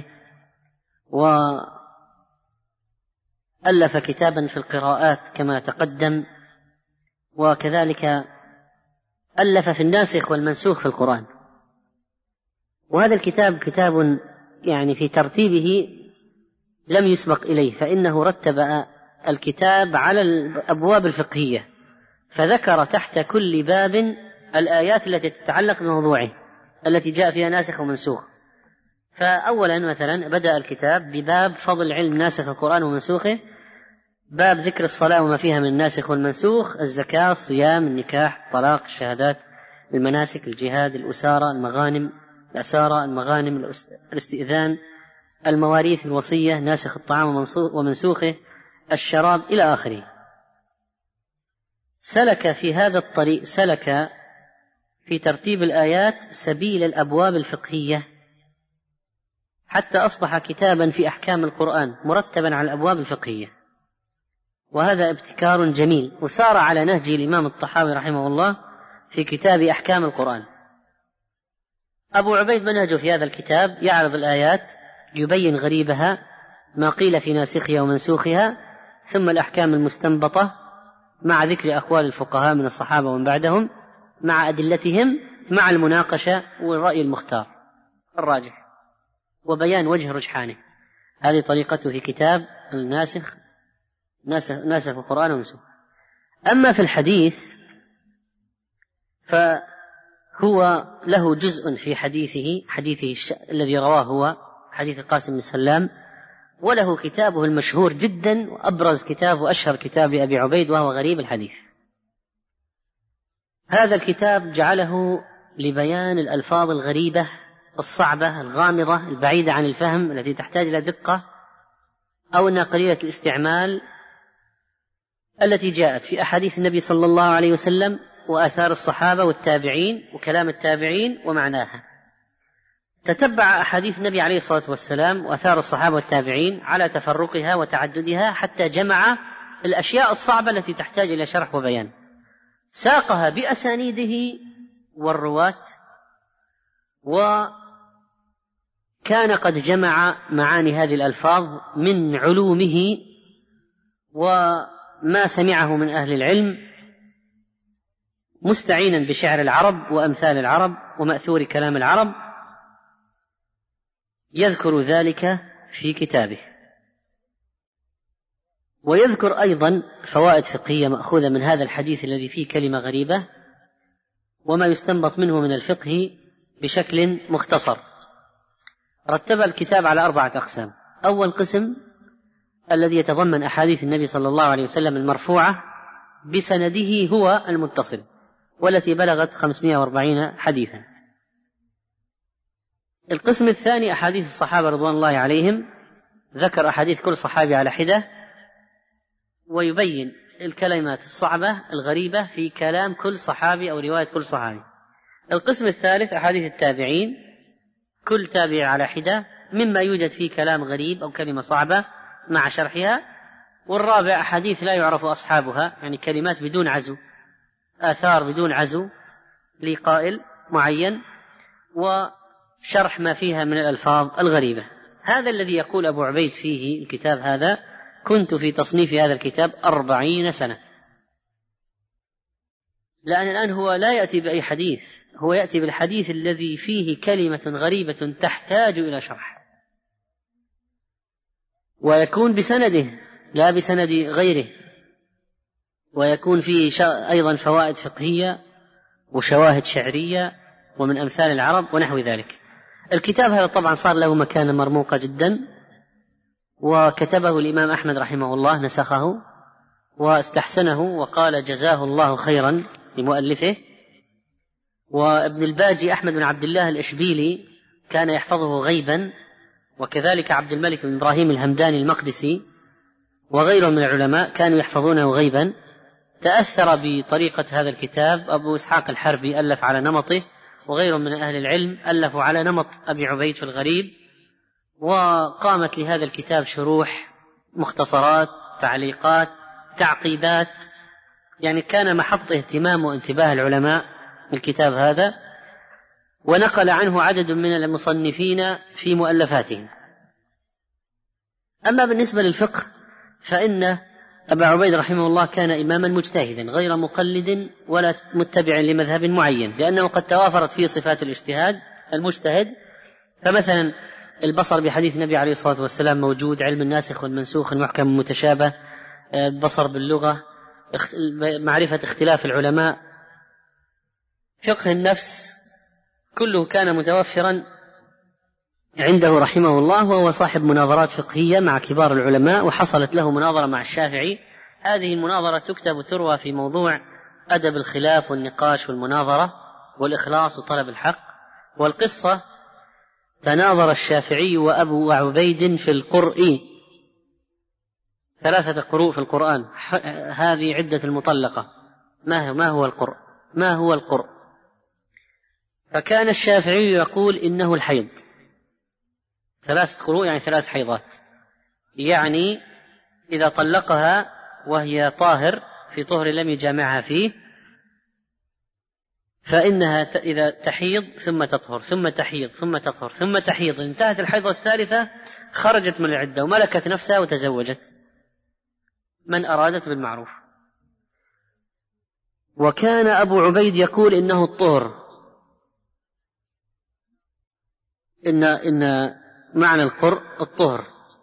وألف كتابا في القراءات كما تقدم، وكذلك ألف في الناسخ والمنسوخ في القرآن. وهذا الكتاب كتاب يعني في ترتيبه لم يسبق إليه، فإنه رتب الكتاب على الأبواب الفقهية، فذكر تحت كل باب الآيات التي تتعلق بموضوعه التي جاء فيها ناسخ ومنسوخ. فأولا مثلا بدأ الكتاب بباب فضل علم ناسخ القرآن ومنسوخه، باب ذكر الصلاة وما فيها من الناسخ والمنسوخ، الزكاة، الصيام، النكاح، الطلاق، الشهادات، المناسك، الجهاد، الأسارة، المغانم، الأسارة، المغانم، الاستئذان، المواريث، الوصية، ناسخ الطعام ومنسوخه، الشراب، إلى آخره. سلك في هذا الطريق سلك في ترتيب الآيات سبيل الأبواب الفقهية حتى أصبح كتابا في أحكام القرآن مرتبا على الأبواب الفقهية، وهذا ابتكار جميل، وسار على نهج الإمام الطحاوي رحمه الله في كتاب أحكام القرآن. أبو عبيد منهجه في هذا الكتاب يعرض الآيات، يبين غريبها، ما قيل في ناسخها ومنسوخها، ثم الأحكام المستنبطة مع ذكر أقوال الفقهاء من الصحابة ومن بعدهم مع أدلتهم مع المناقشة والرأي المختار الراجح وبيان وجه رجحانه. هذه طريقته في كتاب الناسخ ناسخ, ناسخ القرآن ومنسوخ. أما في الحديث فهو له جزء في حديثه حديثه الذي رواه هو حديث القاسم بن سلام، وله كتابه المشهور جدا وأبرز كتاب وأشهر كتاب لأبي عبيد وهو غريب الحديث. هذا الكتاب جعله لبيان الألفاظ الغريبة الصعبة الغامضة البعيدة عن الفهم التي تحتاج إلى دقة أو أنها قليلة الاستعمال، التي جاءت في أحاديث النبي صلى الله عليه وسلم وآثار الصحابة والتابعين وكلام التابعين ومعناها. تتبع أحاديث النبي عليه الصلاة والسلام وآثار الصحابة والتابعين على تفرقها وتعددها حتى جمع الأشياء الصعبة التي تحتاج إلى شرح وبيان، ساقها بأسانيده والرواة، وكان قد جمع معاني هذه الألفاظ من علومه وما سمعه من أهل العلم، مستعينا بشعر العرب وأمثال العرب ومأثور كلام العرب، يذكر ذلك في كتابه. ويذكر أيضا فوائد فقهية مأخوذة من هذا الحديث الذي فيه كلمة غريبة وما يستنبط منه من الفقه بشكل مختصر. رتب الكتاب على أربعة أقسام. أول قسم الذي يتضمن أحاديث النبي صلى الله عليه وسلم المرفوعة بسنده هو المتصل، والتي بلغت خمسمائة وأربعين حديثا. القسم الثاني أحاديث الصحابة رضوان الله عليهم، ذكر أحاديث كل صحابي على حدة ويبين الكلمات الصعبة الغريبة في كلام كل صحابي أو رواية كل صحابي. القسم الثالث أحاديث التابعين، كل تابع على حدة مما يوجد فيه كلام غريب أو كلمة صعبة مع شرحها. والرابع أحاديث لا يعرف أصحابها، يعني كلمات بدون عزو، آثار بدون عزو لقائل معين، وشرح ما فيها من الألفاظ الغريبة. هذا الذي يقول أبو عبيد فيه الكتاب هذا: كنت في تصنيف هذا الكتاب أربعين سنة. لأن الآن هو لا يأتي بأي حديث، هو يأتي بالحديث الذي فيه كلمة غريبة تحتاج إلى شرح، ويكون بسنده لا بسند غيره، ويكون فيه أيضا فوائد فقهية وشواهد شعرية ومن أمثال العرب ونحو ذلك. الكتاب هذا طبعا صار له مكانة مرموقة جدا، وكتبه الإمام أحمد رحمه الله، نسخه واستحسنه وقال جزاه الله خيرا لمؤلفه. وابن الباجي أحمد بن عبد الله الإشبيلي كان يحفظه غيبا، وكذلك عبد الملك بن إبراهيم الهمداني المقدسي وغيرهم من العلماء كانوا يحفظونه غيبا. تأثر بطريقة هذا الكتاب أبو إسحاق الحربي، ألف على نمطه، وغيرهم من أهل العلم ألفوا على نمط أبي عبيد في الغريب، وقامت لهذا الكتاب شروح، مختصرات، تعليقات، تعقيدات، يعني كان محط اهتمام وانتباه العلماء الكتاب هذا، ونقل عنه عدد من المصنفين في مؤلفاتهم. أما بالنسبة للفقه فإن أبا عبيد رحمه الله كان إماما مجتهدا غير مقلد ولا متبع لمذهب معين، لأنه قد توافرت فيه صفات الاجتهاد المجتهد. فمثلا البصر بحديث النبي عليه الصلاة والسلام موجود، علم الناسخ والمنسوخ، المحكم المتشابه، البصر باللغة، معرفة اختلاف العلماء، فقه النفس، كله كان متوفرا عنده رحمه الله. وهو صاحب مناظرات فقهية مع كبار العلماء، وحصلت له مناظرة مع الشافعي. هذه المناظرة تكتب وتروى في موضوع أدب الخلاف والنقاش والمناظرة والإخلاص وطلب الحق. والقصة: تناظر الشافعي وأبو عبيد في القرء، ثلاثة قروء في القرآن، هذه عدة المطلقة. ما هو القرء؟ ما هو القرء؟ فكان الشافعي يقول إنه الحيض، ثلاثة قروء يعني ثلاث حيضات، يعني إذا طلقها وهي طاهر في طهر لم يجامعها فيه، فإنها إذا تحيض ثم تطهر ثم تحيض ثم تطهر ثم تحيض، انتهت الحيضة الثالثة خرجت من العدة وملكت نفسها وتزوجت من أرادت بالمعروف. وكان أبو عبيد يقول إنه الطهر، إن, إن معنى القرء الطهر.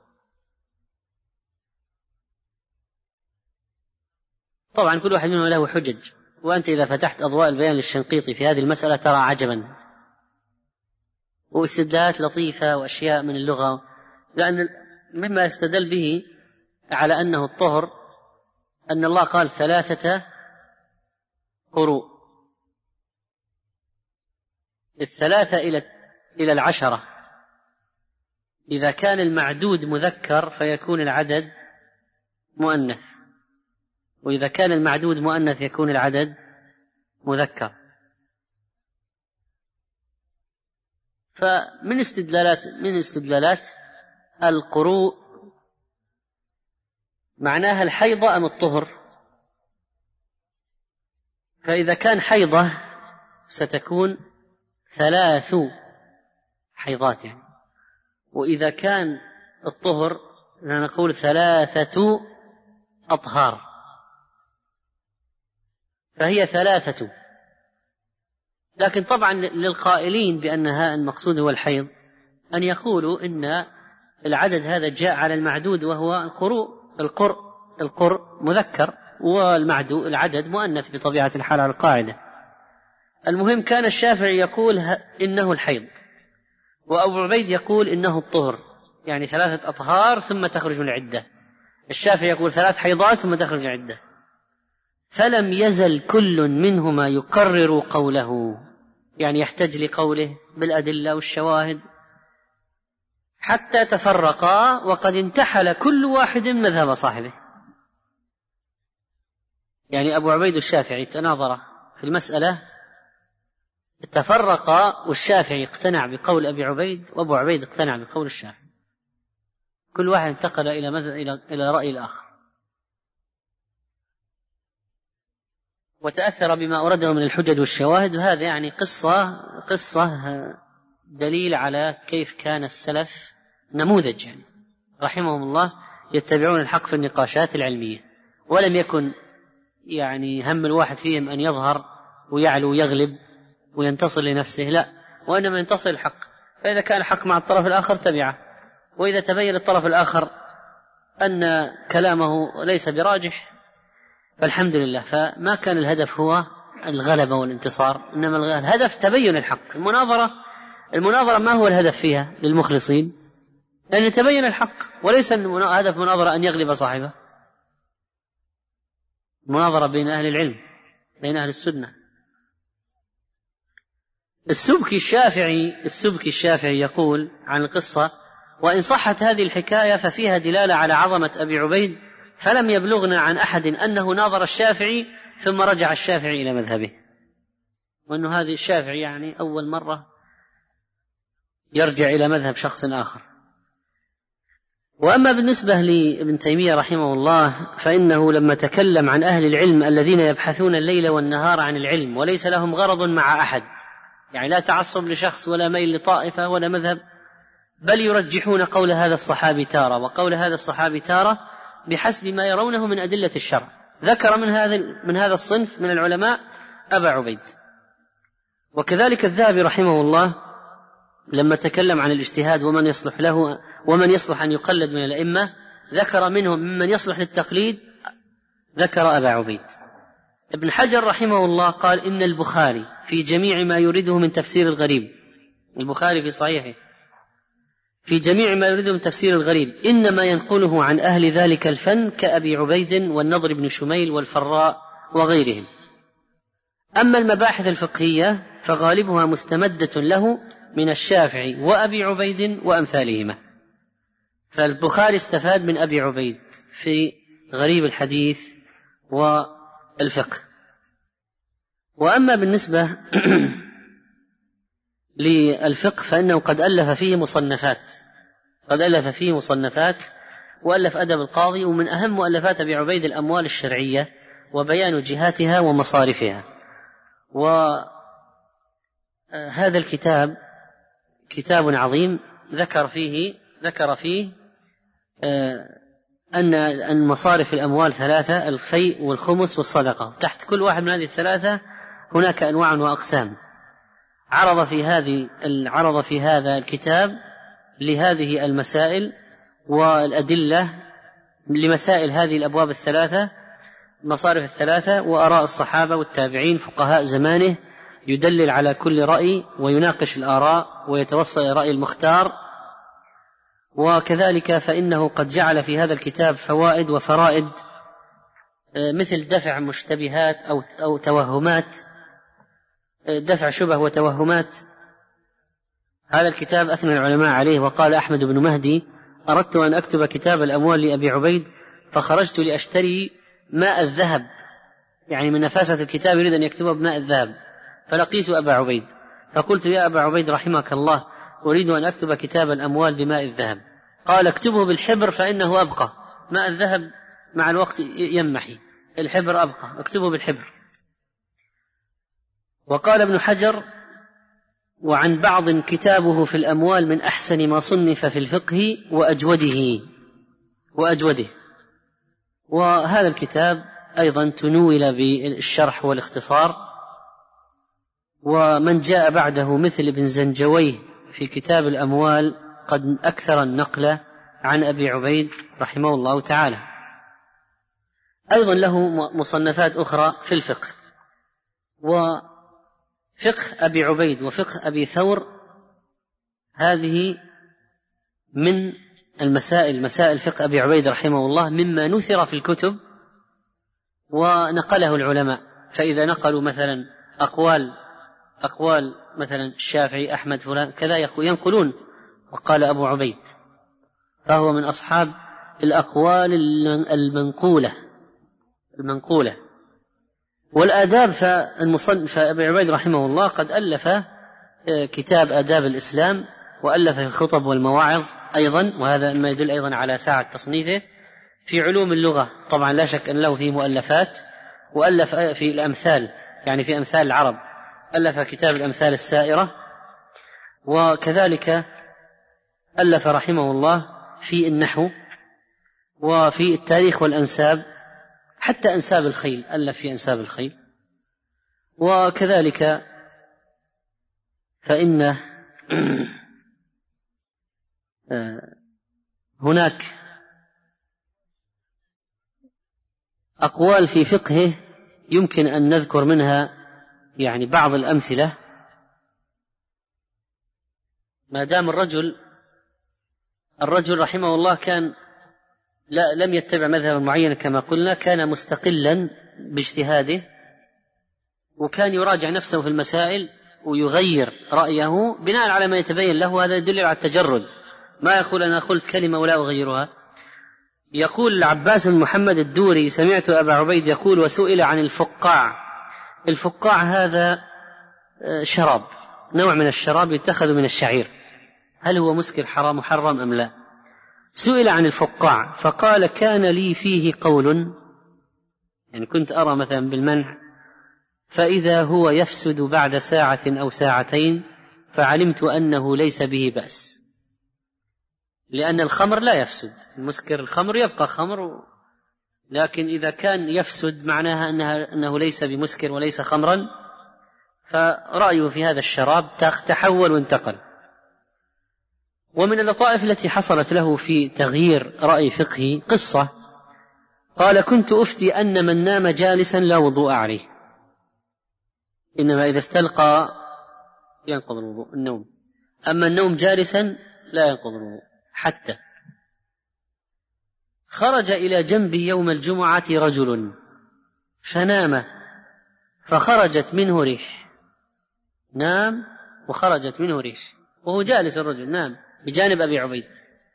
طبعا كل واحد منهم له حجج، وأنت إذا فتحت أضواء البيان للشنقيطي في هذه المسألة ترى عجبا واستدلالات لطيفة وأشياء من اللغة، لأن مما يستدل به على أنه الطهر أن الله قال ثلاثة قروء، الثلاثة إلى إلى العشرة، إذا كان المعدود مذكر فيكون العدد مؤنث، وإذا كان المعدود مؤنث يكون العدد مذكر. فمن استدلالات من استدلالات القروء معناها الحيضة أم الطهر، فإذا كان حيضة ستكون ثلاث حيضات يعني، وإذا كان الطهر نقول ثلاثة أطهار، فهي ثلاثة. لكن طبعا للقائلين بأنها المقصود هو الحيض أن يقولوا إن العدد هذا جاء على المعدود وهو القروء القرء القر مذكر والمعدو العدد مؤنث بطبيعة الحال على القاعدة. المهم كان الشافعي يقول إنه الحيض، وأبو عبيد يقول إنه الطهر، يعني ثلاثة أطهار ثم تخرج من العدة. الشافعي يقول ثلاث حيضات ثم تخرج العدة. فلم يزل كل منهما يقرر قوله، يعني يحتج لقوله بالأدلة والشواهد، حتى تفرقا وقد انتحل كل واحد مذهب صاحبه. يعني أبو عبيد والشافعي تناظرا في المسألة، تفرقا والشافعي اقتنع بقول أبي عبيد وأبو عبيد اقتنع بقول الشافعي، كل واحد انتقل إلى إلى إلى رأي الآخر، وتأثر بما أورده من الحجج والشواهد. وهذا يعني قصة قصة دليل على كيف كان السلف نموذج، يعني رحمهم الله يتبعون الحق في النقاشات العلمية، ولم يكن يعني هم الواحد فيهم أن يظهر ويعلو ويغلب وينتصر لنفسه، لا، وإنما ينتصر الحق. فإذا كان الحق مع الطرف الآخر تبعه، وإذا تبين الطرف الآخر أن كلامه ليس براجح فالحمد لله. فما كان الهدف هو الغلبة والانتصار، إنما الهدف تبين الحق. المناظرة المناظرة ما هو الهدف فيها للمخلصين؟ أن يتبين الحق، وليس هدف مناظرة أن يغلب صاحبه. مناظرة بين أهل العلم، بين أهل السنة. السبكي الشافعي السبكي الشافعي يقول عن القصة: وإن صحت هذه الحكاية ففيها دلالة على عظمة أبي عبيد، فلم يبلغنا عن أحد أنه ناظر الشافعي ثم رجع الشافعي إلى مذهبه، وأنه هذه الشافعي يعني أول مرة يرجع إلى مذهب شخص آخر. وأما بالنسبة لابن تيمية رحمه الله فإنه لما تكلم عن أهل العلم الذين يبحثون الليل والنهار عن العلم وليس لهم غرض مع أحد، يعني لا تعصب لشخص ولا ميل لطائفة ولا مذهب، بل يرجحون قول هذا الصحابي تارة وقول هذا الصحابي تارة بحسب ما يرونه من أدلة الشرع. ذكر من هذا من هذا الصنف من العلماء أبا عبيد. وكذلك الذهبي رحمه الله لما تكلم عن الاجتهاد ومن يصلح له ومن يصلح أن يقلد من الأئمة، ذكر منهم ممن يصلح للتقليد ذكر أبا عبيد. ابن حجر رحمه الله قال: إن البخاري في جميع ما يريده من تفسير الغريب، البخاري في صحيحه في جميع ما يريده من تفسير الغريب إنما ينقله عن أهل ذلك الفن كأبي عبيد والنضر بن شميل والفراء وغيرهم. أما المباحث الفقهية فغالبها مستمدة له من الشافعي وأبي عبيد وأمثالهما. فالبخاري استفاد من أبي عبيد في غريب الحديث والفقه. وأما بالنسبة للفقه فإنه قد ألف فيه مصنفات قد ألف فيه مصنفات وألف أدب القاضي، ومن أهم مؤلفات أبي عبيد الأموال الشرعية وبيان جهاتها ومصارفها. وهذا الكتاب كتاب عظيم ذكر فيه ذكر فيه أن المصارف الأموال ثلاثة: الفيء والخمس والصدقة. تحت كل واحد من هذه الثلاثة هناك أنواع وأقسام. عرض في هذه عرض في هذا الكتاب لهذه المسائل والأدلة لمسائل هذه الأبواب الثلاثة، مصارف الثلاثة، وآراء الصحابة والتابعين فقهاء زمانه، يدلل على كل رأي ويناقش الآراء ويتوصل إلى رأي المختار. وكذلك فإنه قد جعل في هذا الكتاب فوائد وفرائد مثل دفع مشتبهات أو أو توهمات، دفع شبه وتوهمات. هذا الكتاب أثنى العلماء عليه، وقال أحمد بن مهدي: أردت أن أكتب كتاب الأموال لأبي عبيد فخرجت لأشتري ماء الذهب، يعني من نفاسة الكتاب يريد أن يكتبه بماء الذهب، فلقيت أبا عبيد فقلت: يا أبا عبيد رحمك الله، أريد أن أكتب كتاب الأموال بماء الذهب. قال: اكتبه بالحبر فإنه أبقى، ماء الذهب مع الوقت يمحي، الحبر أبقى، اكتبه بالحبر. وقال ابن حجر: وعن بعض كتابه في الأموال من أحسن ما صنف في الفقه وأجوده وأجوده وهذا الكتاب أيضا تنول بالشرح والاختصار. ومن جاء بعده مثل ابن زنجويه في كتاب الأموال قد أكثر النقل عن أبي عبيد رحمه الله تعالى. أيضا له مصنفات أخرى في الفقه. وفقه أبي عبيد وفقه أبي ثور هذه من المسائل مسائل فقه أبي عبيد رحمه الله مما نثر في الكتب ونقله العلماء. فإذا نقلوا مثلا أقوال أقوال مثلا الشافعي أحمد فلان كذا ينقلون وقال أبو عبيد، فهو من أصحاب الأقوال المنقولة المنقولة والآداب. فالمصنف أبي عبيد رحمه الله قد ألف كتاب آداب الإسلام، وألف الخطب والمواعظ أيضا، وهذا ما يدل أيضا على ساعة تصنيفه. في علوم اللغة طبعا لا شك أن له فيه مؤلفات، وألف في الأمثال يعني في أمثال العرب ألف كتاب الأمثال السائرة، وكذلك ألف رحمه الله في النحو وفي التاريخ والأنساب، حتى أنساب الخيل ألف في أنساب الخيل. وكذلك فإن هناك أقوال في فقهه يمكن أن نذكر منها يعني بعض الأمثلة. ما دام الرجل الرجل رحمه الله كان لا لم يتبع مذهبا معينا كما قلنا، كان مستقلا باجتهاده، وكان يراجع نفسه في المسائل ويغير رأيه بناء على ما يتبين له. هذا يدل على التجرد، ما يقول أنا قلت كلمة ولا أغيرها. يقول العباس بن محمد الدوري: سمعت أبا عبيد يقول وسئل عن الفقاع. الفقاع هذا شراب، نوع من الشراب يتخذ من الشعير، هل هو مسكر حرام محرم أم لا؟ سئل عن الفقاع فقال: كان لي فيه قول، يعني كنت أرى مثلا بالمنع، فإذا هو يفسد بعد ساعة أو ساعتين فعلمت أنه ليس به بأس، لأن الخمر لا يفسد، المسكر الخمر يبقى خمر، لكن إذا كان يفسد معناها أنها أنه ليس بمسكر وليس خمرا. فرأيه في هذا الشراب تحول وانتقل. ومن اللطائف التي حصلت له في تغيير رأي فقهي قصة، قال: كنت أفتي أن من نام جالسا لا وضوء عليه، إنما إذا استلقى ينقض الوضوء النوم، أما النوم جالسا لا ينقض الوضوء. حتى خرج إلى جنبي يوم الجمعة رجل فنام فخرجت منه ريح، نام وخرجت منه ريح وهو جالس، الرجل نام بجانب أبي عبيد،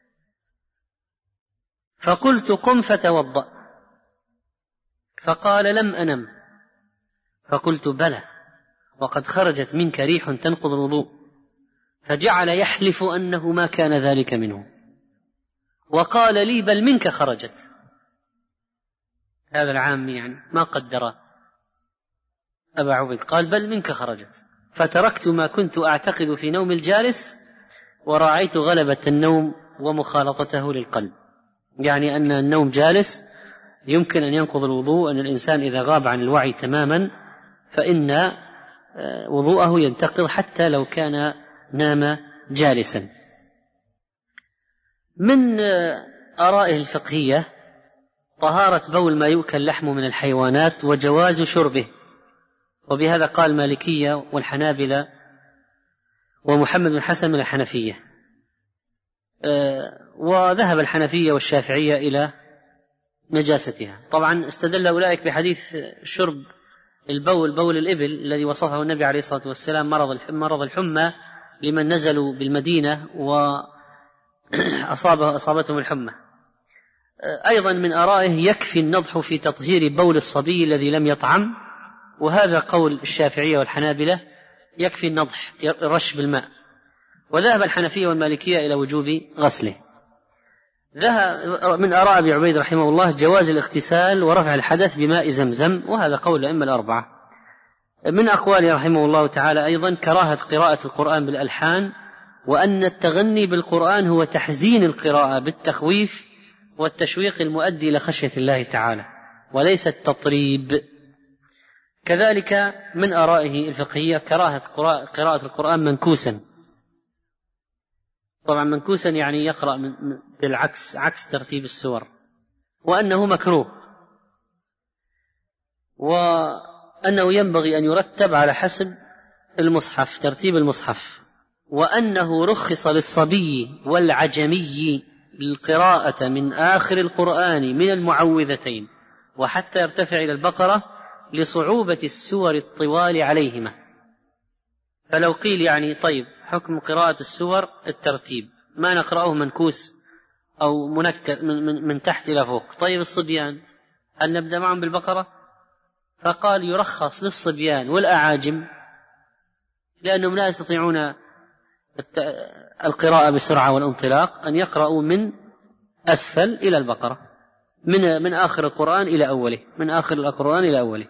فقلت: قم فتوضأ. فقال: لم أنم. فقلت: بلى، وقد خرجت منك ريح تنقض الوضوء. فجعل يحلف أنه ما كان ذلك منه، وقال لي: بل منك خرجت. هذا العام يعني ما قدر أبا عبيد، قال: بل منك خرجت. فتركت ما كنت أعتقد في نوم الجالس ورأيت غلبة النوم ومخالطته للقلب، يعني أن النوم جالس يمكن أن ينقض الوضوء، أن الإنسان إذا غاب عن الوعي تماما فإن وضوءه ينتقض حتى لو كان نام جالسا. من آرائه الفقهية طهارة بول ما يؤكل لحمه من الحيوانات وجواز شربه، وبهذا قال المالكية والحنابلة ومحمد بن حسن من الحنفية، وذهب الحنفية والشافعية إلى نجاستها. طبعا استدل أولئك بحديث شرب البول بول الإبل الذي وصفه النبي عليه الصلاة والسلام مرض الحمى لمن نزلوا بالمدينة وأصابتهم الحمى. أيضا من آرائه يكفي النضح في تطهير بول الصبي الذي لم يطعم، وهذا قول الشافعية والحنابلة، يكفي النضح رش بالماء. وذهب الحنفية والمالكية إلى وجوب غسله. ذهب من آراء أبي عبيد رحمه الله جواز الاغتسال ورفع الحدث بماء زمزم، وهذا قول الأئمة الأربعة. من أقواله رحمه الله تعالى أيضا كراهة قراءة القرآن بالألحان، وأن التغني بالقرآن هو تحزين القراءة بالتخويف والتشويق المؤدي إلى خشية الله تعالى وليس التطريب. كذلك من آرائه الفقهية كراهة قراءة القرآن منكوسا، طبعا منكوسا يعني يقرأ بالعكس عكس ترتيب السور، وأنه مكروه. وأنه ينبغي أن يرتب على حسب المصحف، ترتيب المصحف، وأنه رخص للصبي والعجمي بالقراءة من آخر القرآن من المعوذتين وحتى يرتفع إلى البقرة لصعوبة السور الطوال عليهما. فلو قيل يعني طيب حكم قراءة السور الترتيب، ما نقرأه منكوس أو منكس من, من, من تحت إلى فوق، طيب الصبيان هل نبدأ معهم بالبقرة؟ فقال يرخص للصبيان والأعاجم لأنهم لا يستطيعون القراءة بسرعة والانطلاق أن يقرأوا من أسفل إلى البقرة، من من آخر القرآن إلى أوله، من آخر القرآن إلى أوله.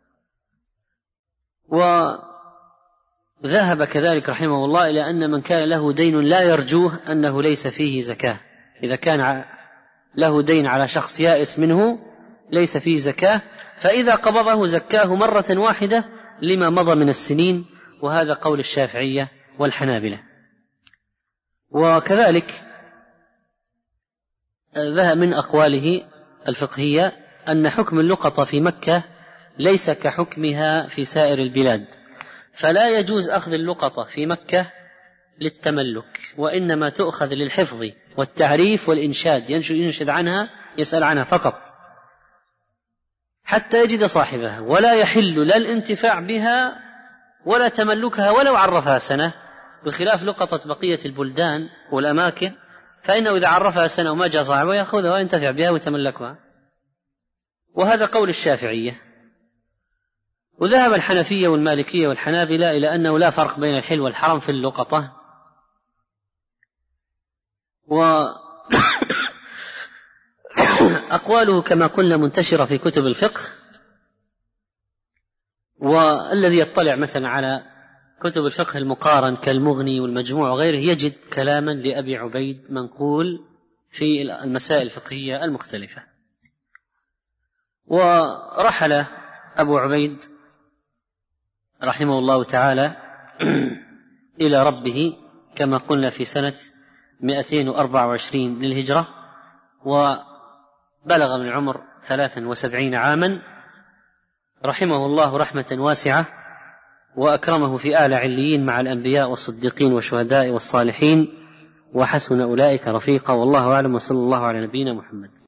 وذهب كذلك رحمه الله إلى أن من كان له دين لا يرجوه أنه ليس فيه زكاة، إذا كان له دين على شخص يائس منه ليس فيه زكاة، فإذا قبضه زكاه مرة واحدة لما مضى من السنين، وهذا قول الشافعية والحنابلة. وكذلك ذهب من أقواله الفقهية أن حكم اللقطة في مكة ليس كحكمها في سائر البلاد، فلا يجوز أخذ اللقطة في مكة للتملك، وإنما تؤخذ للحفظ والتعريف والإنشاد، ينشد عنها يسأل عنها فقط حتى يجد صاحبها، ولا يحل لا الانتفاع بها ولا تملكها ولو عرفها سنة، بخلاف لقطة بقية البلدان والأماكن فإنه إذا عرفها سنة وما جاء صاحبها يأخذها وينتفع بها ويتملكها. وهذا قول الشافعية. وذهب الحنفية والمالكية والحنابلة إلى أنه لا فرق بين الحل والحرم في اللقطة. وأقواله كما قلنا منتشرة في كتب الفقه، والذي يطلع مثلا على كتب الفقه المقارن كالمغني والمجموع وغيره يجد كلاما لأبي عبيد منقول في المسائل الفقهية المختلفة. ورحل أبو عبيد رحمه الله تعالى إلى ربه كما قلنا في سنة مئتين وأربعة وعشرين للهجرة، وبلغ من العمر ثلاثا وسبعين عاما رحمه الله رحمة واسعة، وأكرمه في أعلى عليين مع الأنبياء والصديقين والشهداء والصالحين، وحسن أولئك رفيقا، والله أعلم، وصلى الله على نبينا محمد.